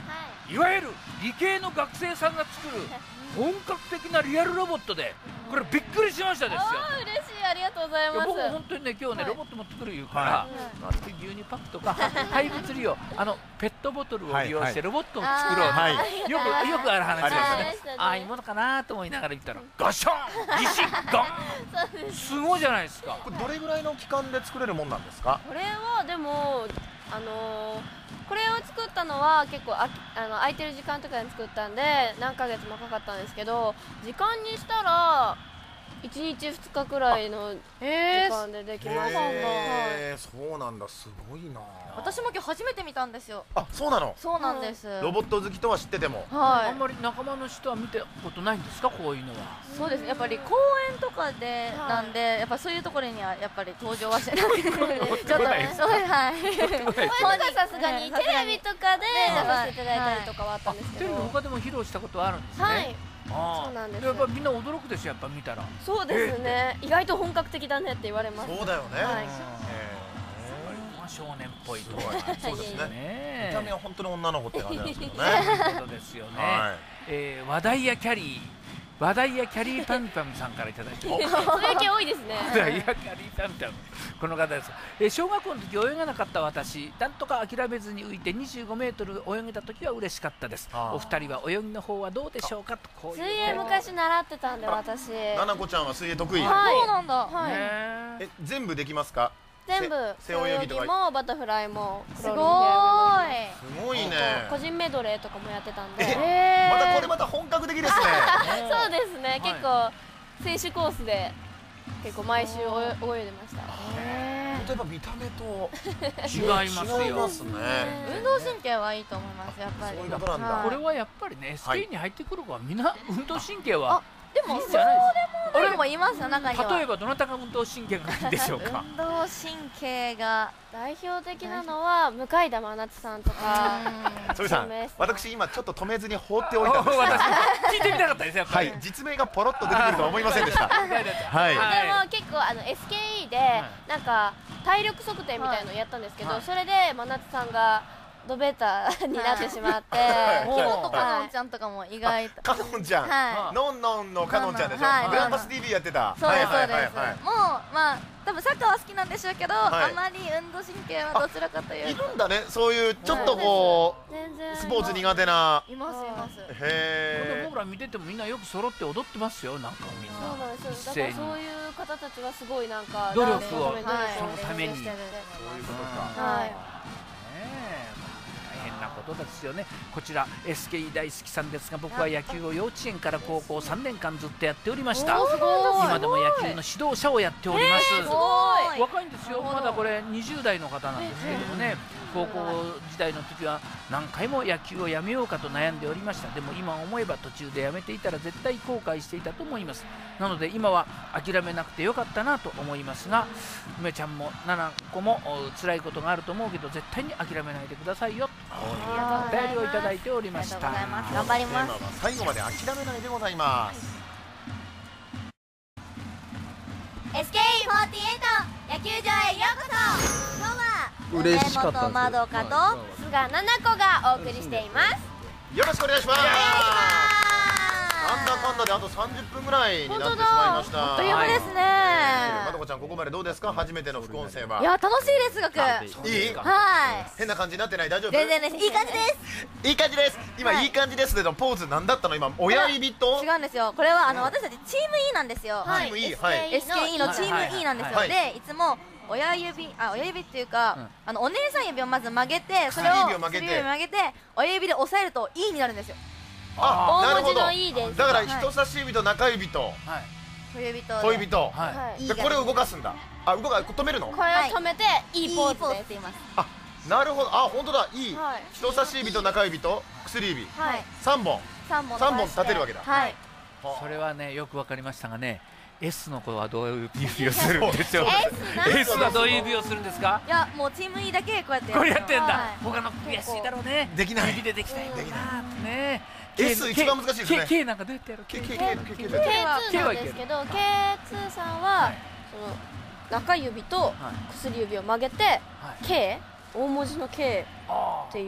いわゆる理系の学生さんが作る本格的なリアルロボットで、これびっくりしましたですよ。 あー嬉しい、ありがとうございます。 僕も本当にね、今日ね、ロボットも作る言うから、牛乳パックとか廃物利用、あのペットボトルを利用してロボットを作ろうとか、よくよくある話ですね。ああいうものかなと思いながら言ったら、ガシャン、ギシッ、ガン、すごいじゃないですか。 これどれぐらいの期間で作れるもんなんですか？ これはでもあのーこれを作ったのは結構ああの空いてる時間とかに作ったんで何ヶ月もかかったんですけど、時間にしたらいちにちふつかくらいの時間でできましたね。 へー、そうなんだ、すごいな。 私も今日初めて見たんですよ。 あ、そうなの。 そうなんです。 ロボット好きとは知ってても、 はい。 あんまり仲間の人は見たことないんですか、こういうのは。 そうですね。やっぱり公園とかでなんで、やっぱそういうところにはやっぱり登場はしてなくて、ちょっとね、そうはい。 これとかさすがにテレビとかで出させていただいたりとかはあったんですけど、 テレビ他でも披露したことはあるんですね。 はい、 ああ、 そうなんです。 やっぱみんな驚くでしょ、やっぱ見たら。 そうですね、意外と本格的だねって言われます。 そうだよね。 はい、 まあ少年っぽいと。 そうですね。 ね。 見た目は本当に女の子って感じなんですけどね。 そういうことですよね。 はい。 えー話題やキャリー、話題やキャリーパンパンさんからいただいてます。 そういう系多いですね。 話題やキャリーパンパン、この方です。えー小学校の時泳がなかった私、なんとか諦めずに浮いてにじゅうごメートル泳げた時は嬉しかったです。 あーお二人は泳ぎの方はどうでしょうかと、こういう水泳昔習ってたんで私。 ななこちゃんは水泳得意。 はいそうなんだ。 はい。 ね。 え、全部できますか？ 全部背泳ぎとか背泳ぎもバタフライもクすごロールもーい。 すごいね。 個人メドレーとかもやってたんで。 えまたこれまた本格的ですね。 そうですね、結構選手コースで結構毎週泳泳いでました。 例えば見た目と違いますよ。 違いますね。 運動神経はいいと思います、やっぱり。 そういうことなんだはいこれはやっぱりね、エスケー に入ってくる子はみんな運動神経あは、 でもそういいんじゃないでもでもいますよ、中には。 例えばどなたが運動神経がいいんでしょうか。 運動神経が代表的なのは向井田真夏さんとか。 それさんチーム S、 私今ちょっと止めずに放っておいたんです。 私聞いてみたかったですやっぱり。 はい、実名がポロッと出てくるとは思いませんでした。はい。 でも結構あの エスケーイー でなんか体力測定みたいのをやったんですけど、それで真夏さんがドベータになってしまって、 はいキノとかのんちゃんとかも意外と。 かのんちゃん、 はのんのんのかのんちゃんでしょ。 はいグランパス ティーブイ やってた。 そうですそうです。 はいはいはいはいもうまあ多分サッカーは好きなんでしょうけど、 はいあまり運動神経はどちらかというといるんだね、そういうちょっとこ全然うスポーツ苦手な。 いますいます。 でへ僕ら見ててもみんなよく揃って踊ってますよ、なんかみんそうななんですよ。だ一斉にからそういう方たちはすごいなんか努力をダンスのために努力をそのためにしてるそういうことか。 はい。 ねえ、まあ大変なことですよね。こちら エスケーイー 大好きさんですが、僕は野球を幼稚園から高校さんねんかんずっとやっておりました。 おーすごい今でも野球の指導者をやっております。 すごい。 若いんですよ、まだこれにじゅう代の方なんですけれどもね、高校時代の時は何回も野球をやめようかと悩んでおりました。でも今思えば途中でやめていたら絶対後悔していたと思います。なので今は諦めなくてよかったなと思いますが、梅ちゃんもななこもお辛いことがあると思うけど絶対に諦めないでくださいよとお便りをいただいておりました。 ありがとうございます。頑張ります。 テーマは最後まで諦めないでございます。 エスケーイーフォーティーエイト 野球場へようこそ。今日は嬉しかったんですよ梅本まどかと菅奈々子がお送りしています。 よろしくお願いします。なんだかんだであとさんじゅっぷんぐらいになってしまいました。 あっという間ですね。 まどこちゃんここまでどうですか、初めての副音声は。 いや楽しいですがく。 いい？ はい。 変な感じになってない？大丈夫？ 全然です。いい感じです。 いい感じです。今はいいい感じですけどポーズなんだったの今？親指と違うんですよ。これはあの私たちチーム E なんですよ。 チーム E、はいエスケーイー のチーム E なんですよ。 はいでいつも親指あ親指っていうか、 うんあのお姉さん指をまず曲げて、それを薬指を曲げて薬指を曲げて親指で押さえると E になるんですよ。 あ、なるほど。 大文字の E です。 だからはい人差し指と中指とはい小指と小指とはいはい。 でこれを動かすんだ。あ、動か止めるの？ これを止めていいポーズです。 って言います。 あ、なるほど。あ、本当だ。いいはい。 人差し指と中指と薬指はい。 三本。 三本三本伸ばして立てるわけだ。 はい。 それはねよくわかりましたがね、 S の子はどういう指をするんでしょうか。 S なん S はどういう指をするんですか。 いやもうチーム E だけこうやってこれやってんだ、 はい他の悔しいだろうね。 できない指でできないできなね。 S 一番難しいですね K, K なんかどうやってやろう。 K K K K K K ツー なんですけど ケーツー さんはその中指と薬指を曲げて K 大文字の K っていう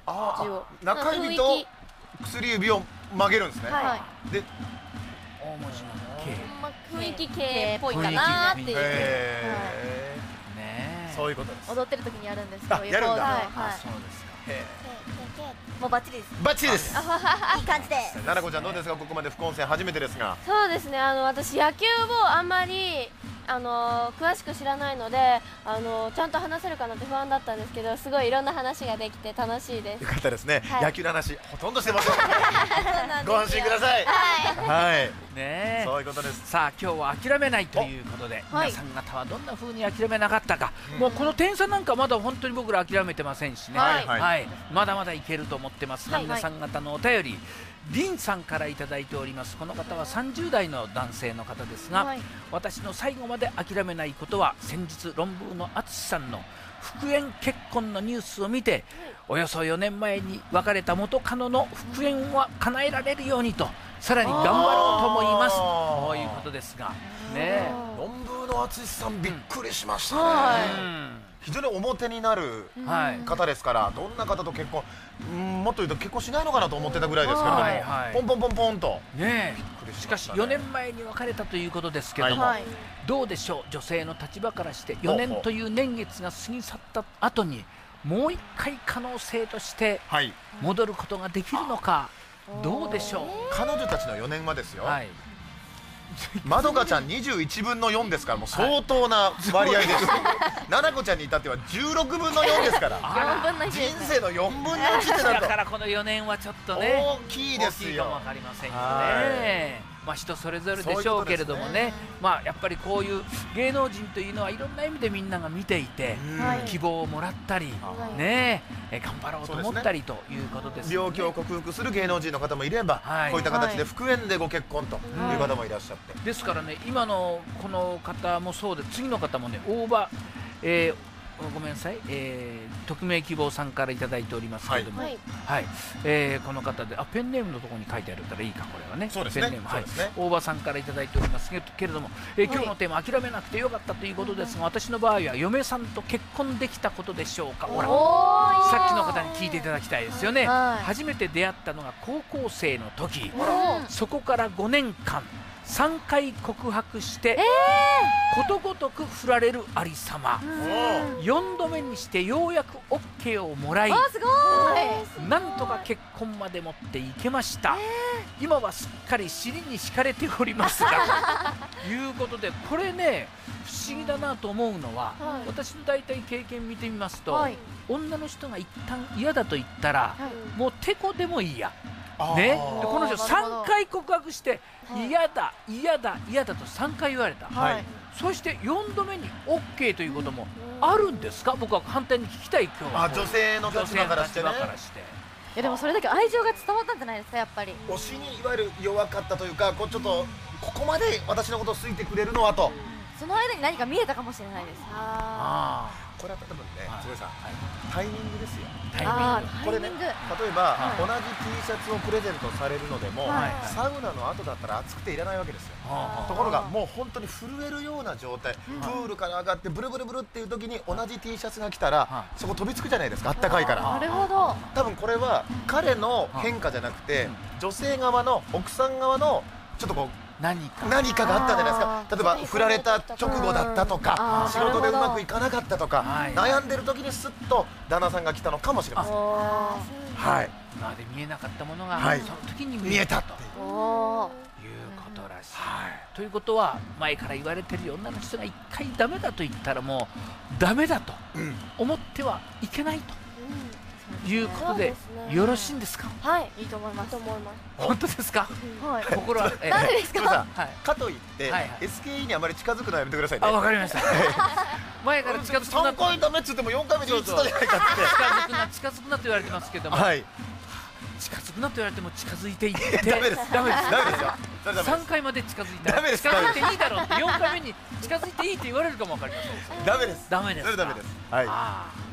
あ一応あ、中指と薬指を曲げるんですね。 はで、 大文字の K。 まあ雰囲気系っぽいかなっていう。 へねえ。 ーそういうことです。 踊ってる時にやるんです。 あこういうやるんだポーズをはいあ、そうですか。 へもうバッチリです。 ーバッチリです。 いい感じです。 奈々子ちゃんどうですか、ここまで副音声初めてですが。 そうですね、あの私野球をあんまりあの詳しく知らないので、あのちゃんと話せるかなって不安だったんですけど、すごいいろんな話ができて楽しいです。 よかったですね。 はい野球の話ほとんどしてません。 そうなんですよご安心ください。はい。 ねえ。 そういうことです。 さあ今日は諦めないということで、 はい皆さん方はどんな風に諦めなかったか、もうこの点差なんかまだ本当に僕ら諦めてませんしね、 はいはいまだまだいけると思ってますが、 はい皆さん方のお便り、リンさんからいただいております。この方はさんじゅう代の男性の方ですが、 はい私の最後まで諦めないことは、先日論文の淳さんの復縁結婚のニュースを見て、およそよねんまえに別れた元カノの復縁は叶えられるようにと、さらに頑張ろうと思いますあーこういうことですがね。 論文の淳さんびっくりしましたね。 うん非常に表になるはい方ですから、どんな方と結婚、うんもっと言うと結婚しないのかなと思ってたぐらいですけれども、 はいはいポンポンポンポンと。 ねびっくりえ、ししましたねかしよねんまえに別れたということですけども、 はいどうでしょう、女性の立場からしてよねんという年月が過ぎ去った後にもう一回可能性としてはい。 戻ることができるのか、どうでしょ彼女たちのよねんはですよ。 う。はい、 まどかちゃんにじゅういちぶんのよんですから、もう相当な割合です。ななこちゃんに至ってはじゅうろくぶんのよんですから。 四分の一人ですね。 生のよんぶんのいちってなるとだからこのよねんはちょっとね大きいです大きいかもよわ。かりませんよはね。まあ人それぞれでしょうけれどもね、まあやっぱりこういう芸能人というのはいろんな意味でみんなが見ていて、 うん希望をもらったり、ねえ、え頑張ろうと思ったりということですよね。 病気を克服する芸能人の方もいれば、 はいこういった形で復縁でご結婚という方もいらっしゃって、 ですからね、今のこの方もそうで、次の方もね、大場、えーごめんなさい、えー、匿名希望さんからいただいておりますけれども、 ははいい、えーこの方で、あ、ペンネームのところに書いてあるからいいか、これはね、 そうですねペンネーム、はい、 そうですね大場さんからいただいておりますけけれども、えー今日のテーマ、諦めなくてよかったということですが、私の場合は嫁さんと結婚できたことでしょうか。ほら、 おさっきの方に聞いていただきたいですよね。 はい初めて出会ったのが高校生の時、 おそこからごねんかんさんかい告白して、ことごとく振られるありさま、よんどめにしてようやく オーケー をもらい、 あすごい。 なんとか結婚まで持っていけました、今はすっかり尻に敷かれておりますがということで、これね不思議だなと思うのは、 はい私の大体経験見てみますと、 はい女の人が一旦嫌だと言ったら、 はいもうてこでもいいや、 あーね、でこの人なるほどさんかい告白してはい嫌だ嫌だ嫌だとさんかい言われた、 はいそしてよんどめに オーケー ということもあるんですか。僕は反対に聞きたい、今日はあ、女性の立場からしてね女性の立場からしていやでもそれだけ愛情が伝わったんじゃないですか、やっぱり。 推しにいわゆる弱かったというか、こうちょっとここまで私のことを好いてくれるのはと、 その間に何か見えたかもしれないです。 ああこれは多分ね、 はいつぐさん、 はいタイミングですよ。 ータイミングあこれね、 タイミング例えば、 はい同じ T シャツをプレゼントされるのでも、 はいサウナの後だったら暑くていらないわけですよ。 はところがもう本当に震えるような状態、プールから上がってブルブルブルっていう時に同じ T シャツが来たら、 はそこ飛びつくじゃないですか、あったかいから。 なるほど。 多分これは彼の変化じゃなくて、女性側の奥さん側のちょっとこう何か何かがあったんじゃないですあか。例えば振られた直後だったとうんかあー仕事でうまくいかなかったとか、 はい悩んでる時にスッと旦那さんが来たのかもしれません。 おはい、 今まで見えなかったものが、 はいその時に見えたっていう。 ーおー。 いうことらしい、ということは前から言われてる女の人が一回ダメだと言ったらもうダメだと思ってはいけないということで、 そうですねよろしいんですか。 はいいいと思います。 と思います本当ですか。 はい。 心は、えなんでですつぐさん、 はいかといって、 はいはいエスケーイー にあまり近づくのはやめてくださいね。 あ、わかりました。前から近づくなさんかいダメっつってもよんかいめでいいっつったじゃないかっ近づくな近づくなと言われてますけども、 て。はい、 近づくなと言われても近づいていってダメです。 ダメですダメですよ。それダメさんです。 かいまで近づいたらダメです近づいていいだろうってよんかいめに近づいていいって言われるかもわかりません。 ダメです。 ダメですか。 それダメです。はい。 ああ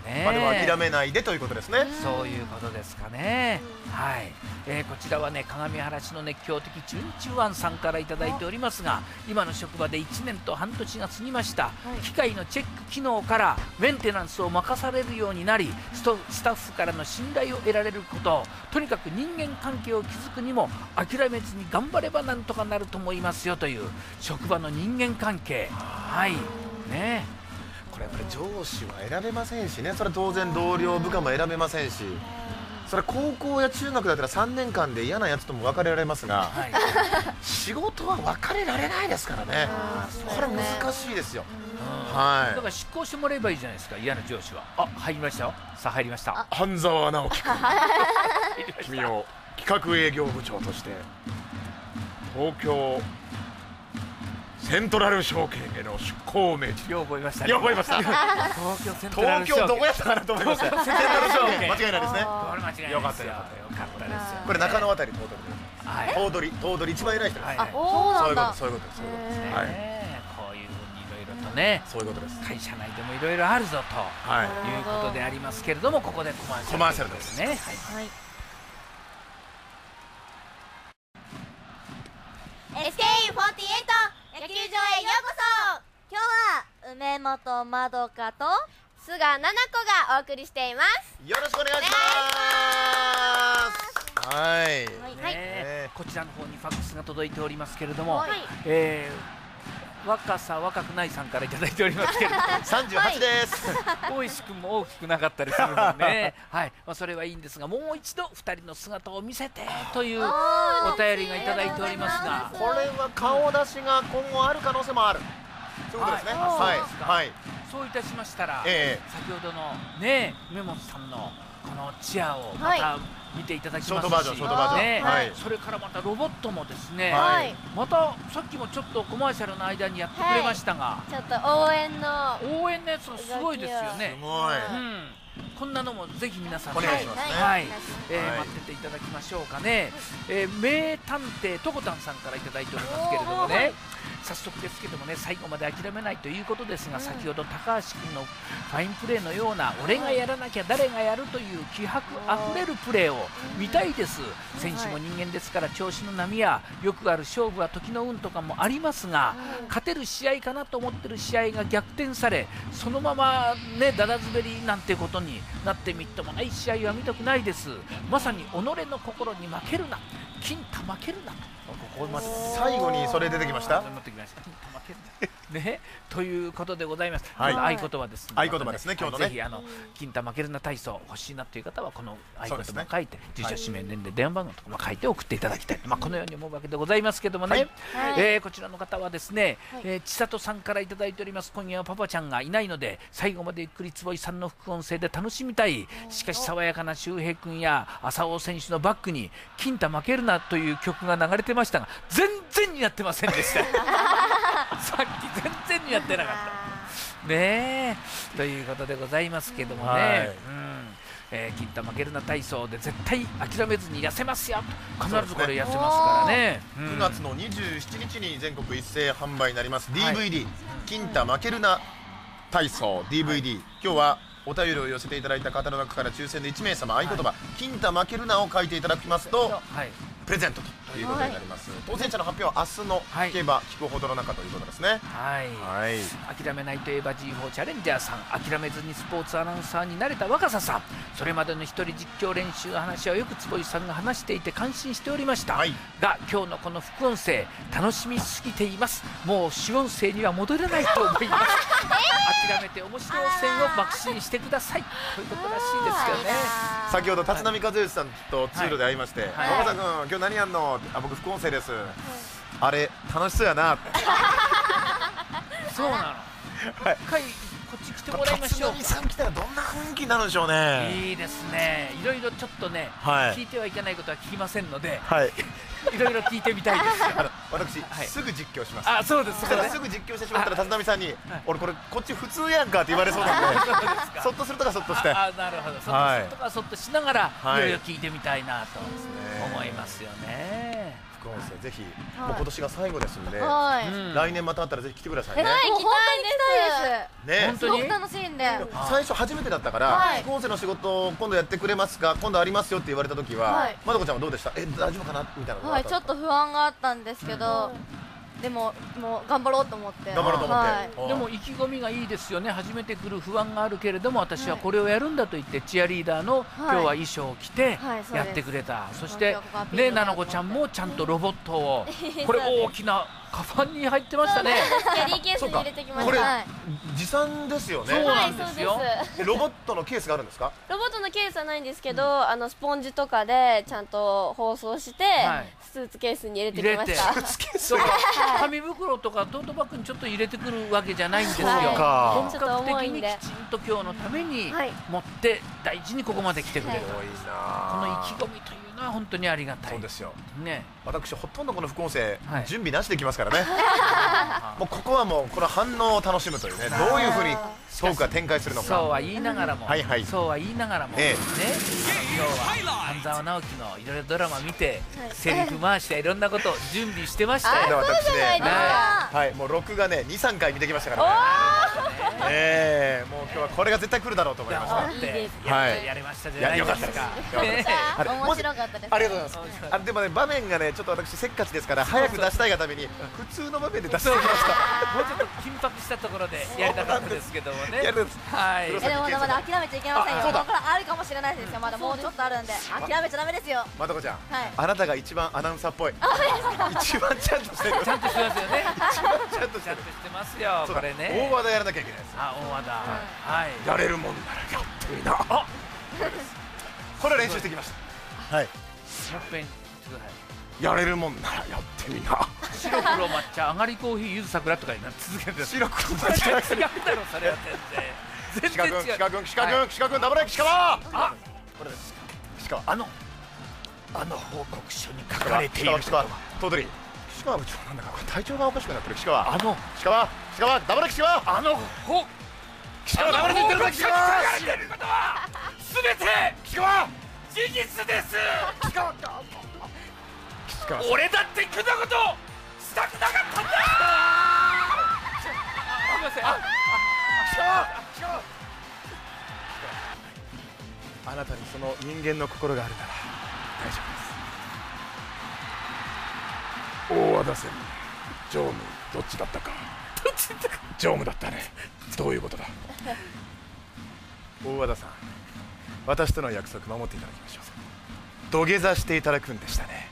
ね。 まあでも諦めないでということですね。 そういうことですかね。はい、えー、こちらはね鏡原市の熱狂的チュンチュワンさんからいただいておりますが、今の職場でいちねんと半年が過ぎました、はい、機械のチェック機能からメンテナンスを任されるようになり、ストスタッフからの信頼を得られること、とにかく人間関係を築くにも諦めずに頑張ればなんとかなると思いますよという職場の人間関係。はいね、 これやっぱり上司は選べませんしね、それは当然同僚部下も選べませんし、それは高校や中学だったらさんねんかんで嫌なやつとも別れられますが、はい、仕事は別れられないですからね。これ難しいですよ。はい、 だから執行してもらえばいいじゃないですか、嫌な上司は。あ、入りましたよ。さあ入りました。 半沢直樹君君を企画営業部長として東京セントラル証券への出向を命じる。 よう覚えましたね。 よう覚えました。 東京セントラル証券。 東京どこやったかなと思いました。セントラル証券間違いないですね。 これ間違いないですよ。よかったよかったですよ。 これ中野あたり頭取で。 はい。 頭取頭取一番偉い人です。 あ、そうなんだ。 そういうことです。そういうことです。はい。 こういうふうにいろいろとね。 そういうことです。 会社内でもいろいろあるぞということでありますけれども、ここでコマーシャル。 コマーシャルですね。 はい。エスケーイーフォーティーエイト 野球場へようこそ。今日は梅本まどかと菅奈々子がお送りしています。 よろしくお願いします。はい、 ね、こちらの方にファックスが届いておりますけれども、はい、えー、若さ若くないさんからいただいておりますけれどもさんじゅうはちです。 大石君も大きくなかったりするのでね、はい、まあ、それはいいんですが、もう一度ふたりの姿を見せてというお便りがいただいておりますが、 これは顔出しが今後ある可能性もある。そういうことですね。はいはい。 そういたしましたら、 えー、先ほどのね梅本さんのこのチアをまた見ていただきますし、ショートバージョン、ショートバージョン、ね、はい、それからまたロボットもですね、はい、またさっきもちょっとコマーシャルの間にやってくれましたが、はい、 ちょっと応援の応援のやつもすごいですよね。 すごい、 うん、こんなのもぜひ皆さんお願いしますね。 はい、えー、待ってていただきましょうかね。えー、名探偵とこたんさんからいただいておりますけれどもね、早速ですけどもね、最後まで諦めないということですが、うん、先ほど高橋君のファインプレーのような俺がやらなきゃ誰がやるという気迫あふれるプレーを見たいです。選手も人間ですから調子の波やよくある勝負は時の運とかもありますが、勝てる試合かなと思ってる試合が逆転され、そのままねだだ滑りなんてことになってみっともない試合は見たくないです。まさに己の心に負けるな、金太負けるなと。ここまで最後にそれ出てきました。 ね、ということでございます。 はい、 合言葉です。 合言葉ですね。今日のね、 ぜひあの金太負けるな体操欲しいなという方はこの合言葉を書いて、住所、氏名、年齢、電話番号とかも書いて送っていただきたい。まあこのように思うわけでございますけどもね。はい、えー、こちらの方はですね、はい、えー、千里さんからいただいております。今夜はパパちゃんがいないので最後までゆっくり坪井さんの副音声で楽しみたい。しかし爽やかな周平君や浅尾選手のバックに金太負けるなという曲が流れてましたが、全然似合ってませんでした。さっき全然似合ってなかったねえということでございますけどもね、はい、うん、えー、金太負けるな体操で絶対諦めずに痩せますよと、必ずこれ痩せますからね。 うん、くがつのにじゅうしちにちに全国一斉販売になります ディーブイディー、はい、金太負けるな体操 ディーブイディー、はい、今日はお便りを寄せていただいた方の中から抽選でいちめいさま合言葉、はい、金太負けるなを書いていただきますと、はい、プレゼントということになります。はい、当選者の発表は明日の聞けば聞くほどの中ということですね。 はい、はい、諦めないといえば ジーフォー チャレンジャーさん、諦めずにスポーツアナウンサーになれた若狭さん、それまでの一人実況練習の話はよく坪井さんが話していて感心しておりました、はい、が今日のこの副音声楽しみすぎています。もう主音声には戻れないと思います諦めて面白い線を爆心してくださいということらしいですよね。 先ほど立浪和義さんと通路で会いまして、若狭君今日何やんの、あ、僕副音声です、はい、あれ楽しそうやなそうなの、はい、一回こっち来てもらいましょうか。 立浪さん来たらどんな雰囲気になるんでしょうね。 いいですね、いろいろちょっとね、はい、聞いてはいけないことは聞きませんので、 はい、 いろいろ聞いてみたいですあの私、はい、すぐ実況します。 あ、そうです。 ただすぐ実況してしまったら立浪さんに、はい、俺これこっち普通やんかって言われそうなんでそっとするとかそっとして、 ああ、なるほど、そっとするとかそっとしながら、はい、いろいろ聞いてみたいなと思いますよね。 副音声ぜひ、はい、もう今年が最後ですんで、はい、来年またあったらぜひ来てくださいね。 はい、来たいです。 ね、 本当に楽しいんで。 ね。 最初初めてだったから副音声の仕事今度やってくれますか、今度ありますよって言われた時はまどこちゃんはどうでした？え、大丈夫かなみたいな。 はい、ちょっと不安があったんですけど、でももう頑張ろうと思って。 頑張ろうと思って。 でも意気込みがいいですよね。初めて来る不安があるけれども、私はこれをやるんだと言ってチアリーダーの今日は衣装を着てやってくれた。そしてね、ななこちゃんもちゃんとロボットを、これ大きなカバンに入ってましたね。 キャリーケースに入れてきました。 これ持参ですよね。 そうなんですよ。 ロボットのケースがあるんですか？ ロボットのケースはないんですけど、あのスポンジとかでちゃんと包装してスーツケースに入れてきました。 スーツケース。 紙袋とかトートバッグにちょっと入れてくるわけじゃないんですよ。 本格的にきちんと今日のために持って大事にここまで来てくれる。この意気込みというのは本当にありがたい。 そうですよね。 私ほとんどこの副音声準備なしできますからね。もうここはもうこの反応を楽しむというね、どういうふうにトークが展開するのか。 そうは言いながらも、 はいはい、 そうは言いながらもね、今日は半沢直樹のいろいろドラマ見てセリフ回していろんなことを準備してましたよ。 私ね、はい、もう録画ねにさんかい見てきましたからね。ええ、もう今日はこれが絶対来るだろうと思いました。 はい、やりましたじゃないですか。 面白かったです。 ありがとうございます。あ、でもね、場面がねちょっと私せっかちですから早く出したいがために普通の場面で出してきました。 もうちょっと緊迫したところでやりたかったですけどもね。はい。 でもまだまだ諦めちゃいけませんよ。ここからあるかもしれないですよ。まだもうちょっとあるんで諦めちゃダメですよ。 まどこちゃん、あなたが一番アナウンサーっぽい。一番ちゃんとしてる。 ちゃんとしてますよね。 一番ちゃんとしてる。 してますよ。これね。 大和田やらなきゃいけないです。 あ、大和田。はい。 やれるもんならやってみな。あ、これは練習してきました。はい。 もっぺん。 やれるもんならやってみな。 白黒抹茶、上がりコーヒー、ゆず桜とかに続けて。 白黒抹茶。 違うだろそれは全然。 岸川君、岸川君、岸川君、岸川君、ダブル岸川。あ、これです。岸川、あのあの報告書に書かれていることは。頭取。岸川部長なんだかこれ体調がおかしくなってる。岸川。あの岸川、岸川、ダブル岸川。 あのほ。 岸川ダブル言ってるぞ。岸川。 書かれていることはすべて岸川。 事実です。 岸川。 俺だってこんなことしたくなかったんだ。すみません。あ、 岸川。岸川。あなたにその人間の心があるなら大丈夫です。大和田専務、常務、どっちだったか。 どっちだったか。 常務だったね。どういうことだ。大和田さん、私との約束守っていただきましょう。土下座していただくんでしたね。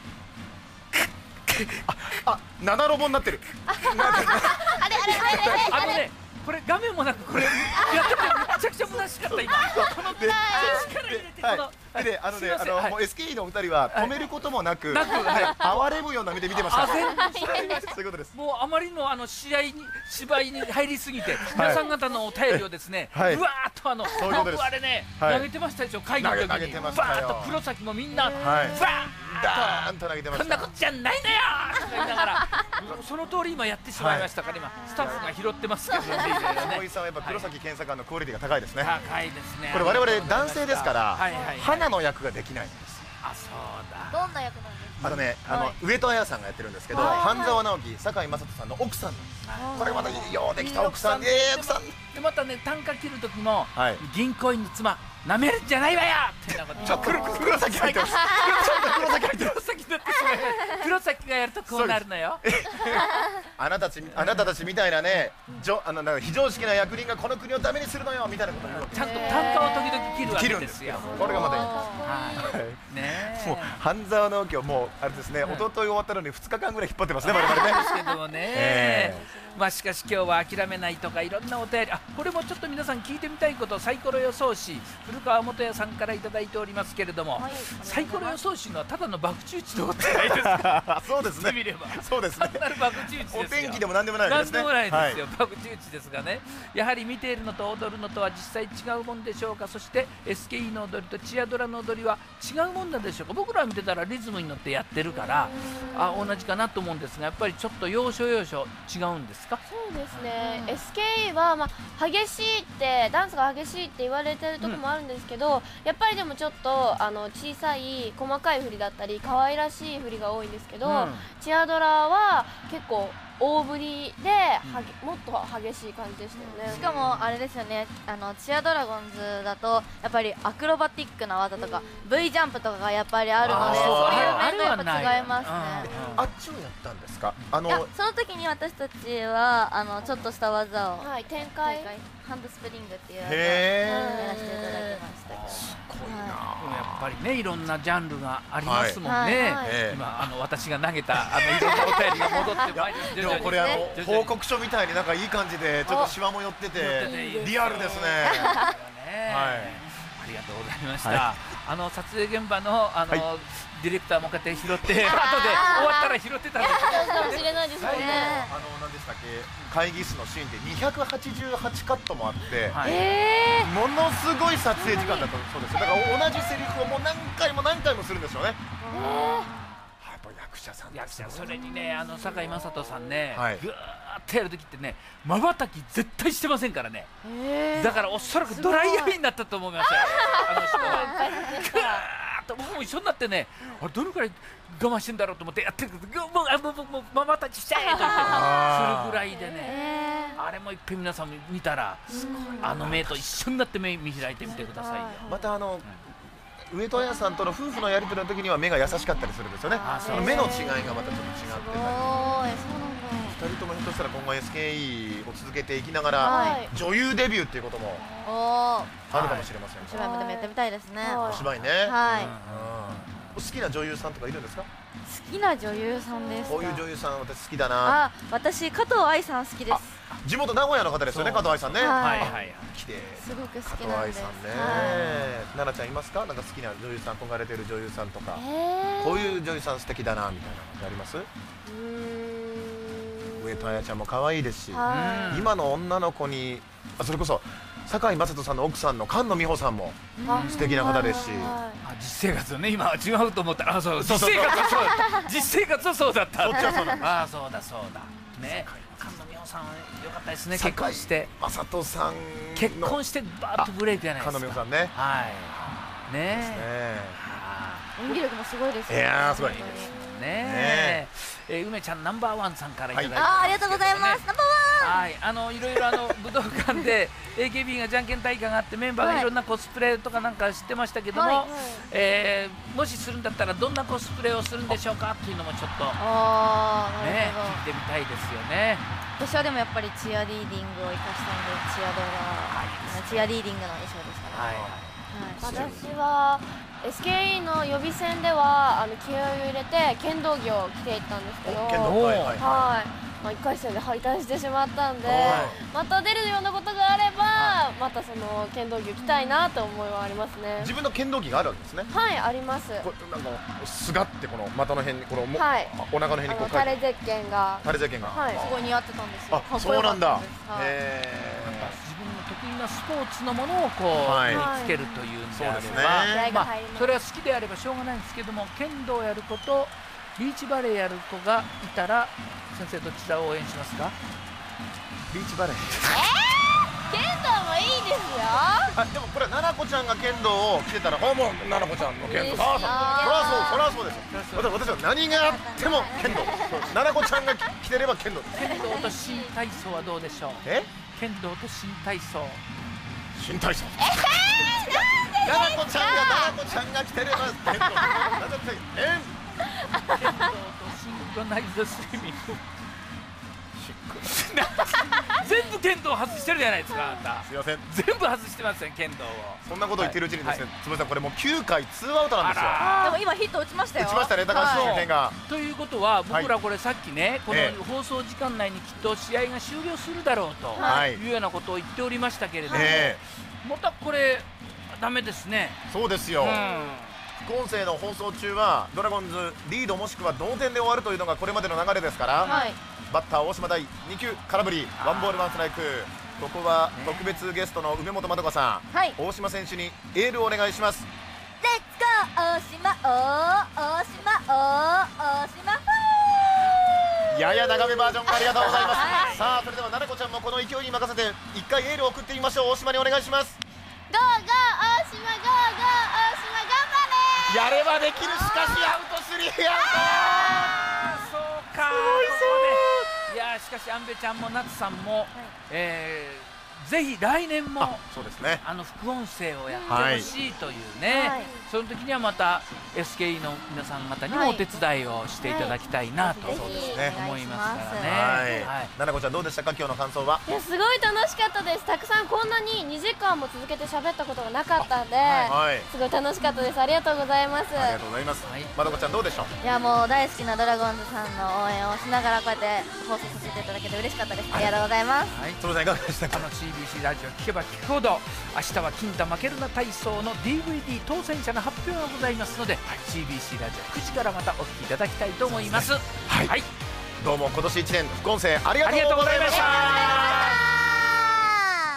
あ、あ、七ロボになってる。 あれあれあれあのね、これ画面もなくこれやっててめちゃくちゃ虚しかった今。この力入れてこの。 で、あのね、あのもう エスケーイー のお二人は止めることもなく、哀れむような目で見てました。そういうことです。 もうあまりのあの試合に芝居に入りすぎて、皆さん方のお便りをですね、うわーっとあの僕あれね投げてましたでしょ、会議の時に。バーッと黒崎もみんなバーッダーンと投げてました。 こんなことじゃないんだよとか言いながら、その通り今やってしまいましたから今スタッフが拾ってますけどね。 大井さんはやっぱ黒崎検査官のクオリティが高いですね。 高いですね。 これ我々男性ですから花の役ができないんです。 あ、そうだ。 どんな役なんですか。 あのね、あの上戸彩さんがやってるんですけど、半沢直樹、堺雅人さんの奥さんなんです。これまたようできた奥さんで、奥さんでまたね、単価切る時も銀行員の妻なめるんじゃないわよってなこと。 ちょっと黒崎入ってます。黒崎入ってます。 黒崎だってしまい黒崎がやるとこうなるのよ。 あなたたちあなたたちみたいなね、あのなんか非常識な役人がこの国をダメにするのよみたいなことをちゃんと単価を時々切るわけですよ。 これがまたいい。ね、もう半沢直樹をもうあれですね、一昨日終わったのにふつかかんぐらい引っ張ってますね我々ね。 ですけどもね。まあしかし今日は諦めないとかいろんなお便り、あ、これもちょっと皆さん聞いてみたいこと、サイコロ予想士古川元也さんからいただいておりますけれども、はい、サイコロ予想士のはただの博打打ちのことじゃないですか。 そうですね。 見ればそうですね。 単なる博打打ちですよ。 お天気でも何でもないですね。 何でもないですよ。博打打ちですがね。やはり見ているのと踊るのとは実際違うもんでしょうか。そして エスケーイー の踊りとチアドラの踊りは違うもんなんでしょうか。僕ら見てたらリズムに乗ってやってるからあ同じかなと思うんですが、やっぱりちょっと要所要所違うんですか。 そうですね。エスケーイー は、まあ、激しいってダンスが激しいって言われてるところもあるんですけど、うん、やっぱりでもちょっとあの小さい細かい振りだったり可愛らしい振りが多いんですけど、うん、チアドラは結構大振りではげもっと激しい感じでしたよね。 しかもあれですよね、あのチアドラゴンズだとやっぱりアクロバティックな技とか、うん、V ジャンプとかがやっぱりあるので、そういう面がやっぱ違いますね。 あっちをやったんですか？あのいや、その時に私たちはあのちょっとした技を、 はい、展開ハンドスプリングっていう技をやらせていただきましたけど、 すごいな。 やっぱりね、いろんなジャンルがありますもんね。今あの私が投げたあのいろんなお便りが戻ってまいりました。 でもこれあの報告書みたいになんかいい感じでちょっとシワも寄っててリアルですね。はい。 ありがとうございました。あの撮影現場のあのディレクターもこうやって拾って後で終わったら拾ってたんですかもしれないですね。 あの何でしたっけ、会議室のシーンでにひゃくはちじゅうはちカットもあって、ものすごい撮影時間だったそうです。だから同じセリフをもう何回も何回もするんですよね。やっぱ役者さんですよ。 それにね、あの堺雅人さんね、ぐーっとやるときってね、まばたき絶対してませんからね。だからおそらくドライヤーになったと思いますよ、あの人は。ぐーっと僕も一緒になってね、あれどのくらい我慢してんだろうと思ってやってるけど、もうあもうもうまばたきしちゃえと言ってするぐらいでね、あれもいっぺん皆さん見たらあの目と一緒になって目見開いてみてくださいよ。 またあの上戸彩さんとの夫婦のやり取りの時には目が優しかったりするんですよね。その目の違いがまたちょっと違ってたり、ふたりともひょっとしたら今後 エスケーイー を続けていきながら女優デビューっていうこともあるかもしれません。 お芝居もでもやってみたいですね。 お芝居ね。 はい。 好きな女優さんとかいるんですか？ 好きな女優さんですか？ こういう女優さん私好きだな。 あ、私加藤愛さん好きです。 地元名古屋の方ですよね、加藤愛さんね。 はいはい。 綺麗。 すごく好き加藤愛さんね。奈々ちゃんいますか？なんか好きな女優さん、憧れてる女優さんとか。こういう女優さん素敵だなみたいなのあります？上戸彩ちゃんも可愛いですし、今の女の子にそれこそ堺雅人さんの奥さんの菅野美穂さんも素敵な方ですし、 実生活はね、今は違うと思ったら、あ、そう実生活はそう実生活はそうだった。 そっちはそうなんです。 あ、そうだそうだね。菅野美穂さん良かったですね。結婚して雅人さん結婚してバーッとブレイクじゃないですか。 菅野美穂さんね。 はいね。 演技力もすごいですね。いやーすごいねえ。え梅ちゃんナンバーワンさんからいただいて、 あありがとうございます。ナンバーワン。 はい、あのいろいろあの武道館で エーケービー がじゃんけん大会があってメンバーがいろんなコスプレとかなんか知ってましたけども、えもしするんだったらどんなコスプレをするんでしょうかっていうのもちょっとね聞いてみたいですよね。 私はでもやっぱりチアリーディングを生かしたんで、チアドラチアリーディングの衣装でしたね。 私は エスケーイー の予備戦ではあの気合を入れて剣道着を着ていったんですけど、はい、まあいっかい戦で敗退してしまったんで、また出るようなことがあればまたその剣道着を着たいなと思いはありますね。 自分の剣道着があるわけですね。 はい、あります。 これなんかすがってこの股の辺にこのも、 はい、 お腹の辺にこうタレゼッケンがタレゼッケンが、 はい、 すごい似合ってたんですよ。 あ、そうなんだ。 へえ。自分の得意なスポーツのものをこう身につけるというんであれば、まあそれは好きであればしょうがないんですけども、剣道をやる子とビーチバレーやる子がいたら先生どちらを応援しますか？ ビーチバレー。 えー、剣道もいいですよ。 あ、でもこれ奈々子ちゃんが剣道を着てたら、あ、もう奈々子ちゃんの剣道。ああ、そりゃそう、そりゃそうですよ。私は何があっても剣道。奈々子ちゃんが着てれば剣道です。 剣道と新体操はどうでしょう？え？剣道と新体操。 新体操。えー、なんで奈々子ちゃんが奈々子ちゃんが着てれば剣道。なんだってえ？ 剣道とシンクロナイズスイミング。全部剣道外してるじゃないですか、あなた。 すいません。 全部外してますよ、剣道を。 そんなこと言ってるうちにですね、つぶさんこれもうきゅうかいツーアウトなんですよ。 でも今ヒット打ちましたよ。 打ちましたね、高橋周辺が。 ということは僕らこれさっきね、この放送時間内にきっと試合が終了するだろうというようなことを言っておりましたけれども、またこれダメですね。 そうですよ。副音声の放送中はドラゴンズリードもしくは同点で終わるというのがこれまでの流れですから、はい、バッター大島大に球空振りワンボールワンストライク。ここは特別ゲストの梅本まどかさん、はい、大島選手にエールをお願いします。 レッツゴー大島大島大島フー。やや長めバージョンありがとうございます。はい、さあそれでは奈々子ちゃんもこの勢いに任せて一回エールを送ってみましょう。大島にお願いします。 ゴーゴー大島ゴーゴー大島頑張れ。 やればできる。しかしアウトスリーアウト。 そうか。すごいぞ。 いやしかし安部ちゃんも夏さんも、はい、えーぜひ来年もそうですね、 あの副音声をやってほしいというね、はい、その時にはまた エスケーイー の皆さん方にもお手伝いをしていただきたいなと思いますからね。 はい、ななこちゃんどうでしたか、今日の感想は。 いやすごい楽しかったです。たくさんこんなににじかんも続けて喋ったことがなかったんで、はい、すごい楽しかったです。ありがとうございます。 ありがとうございます。はい、まどこちゃんどうでしょう。 いやもう大好きなドラゴンズさんの応援をしながらこうやって放送させていただけて嬉しかったです。ありがとうございます。 はい、それさんいかがでしたか。 シービーシー ラジオ聞けば聞くほど、明日は金太負けるな体操の ディーブイディー 当選者の発表がございますので、はい、シービーシー ラジオくじからまたお聞きいただきたいと思います。 はい、はい、どうも今年いちねん副音声ありがとうございました。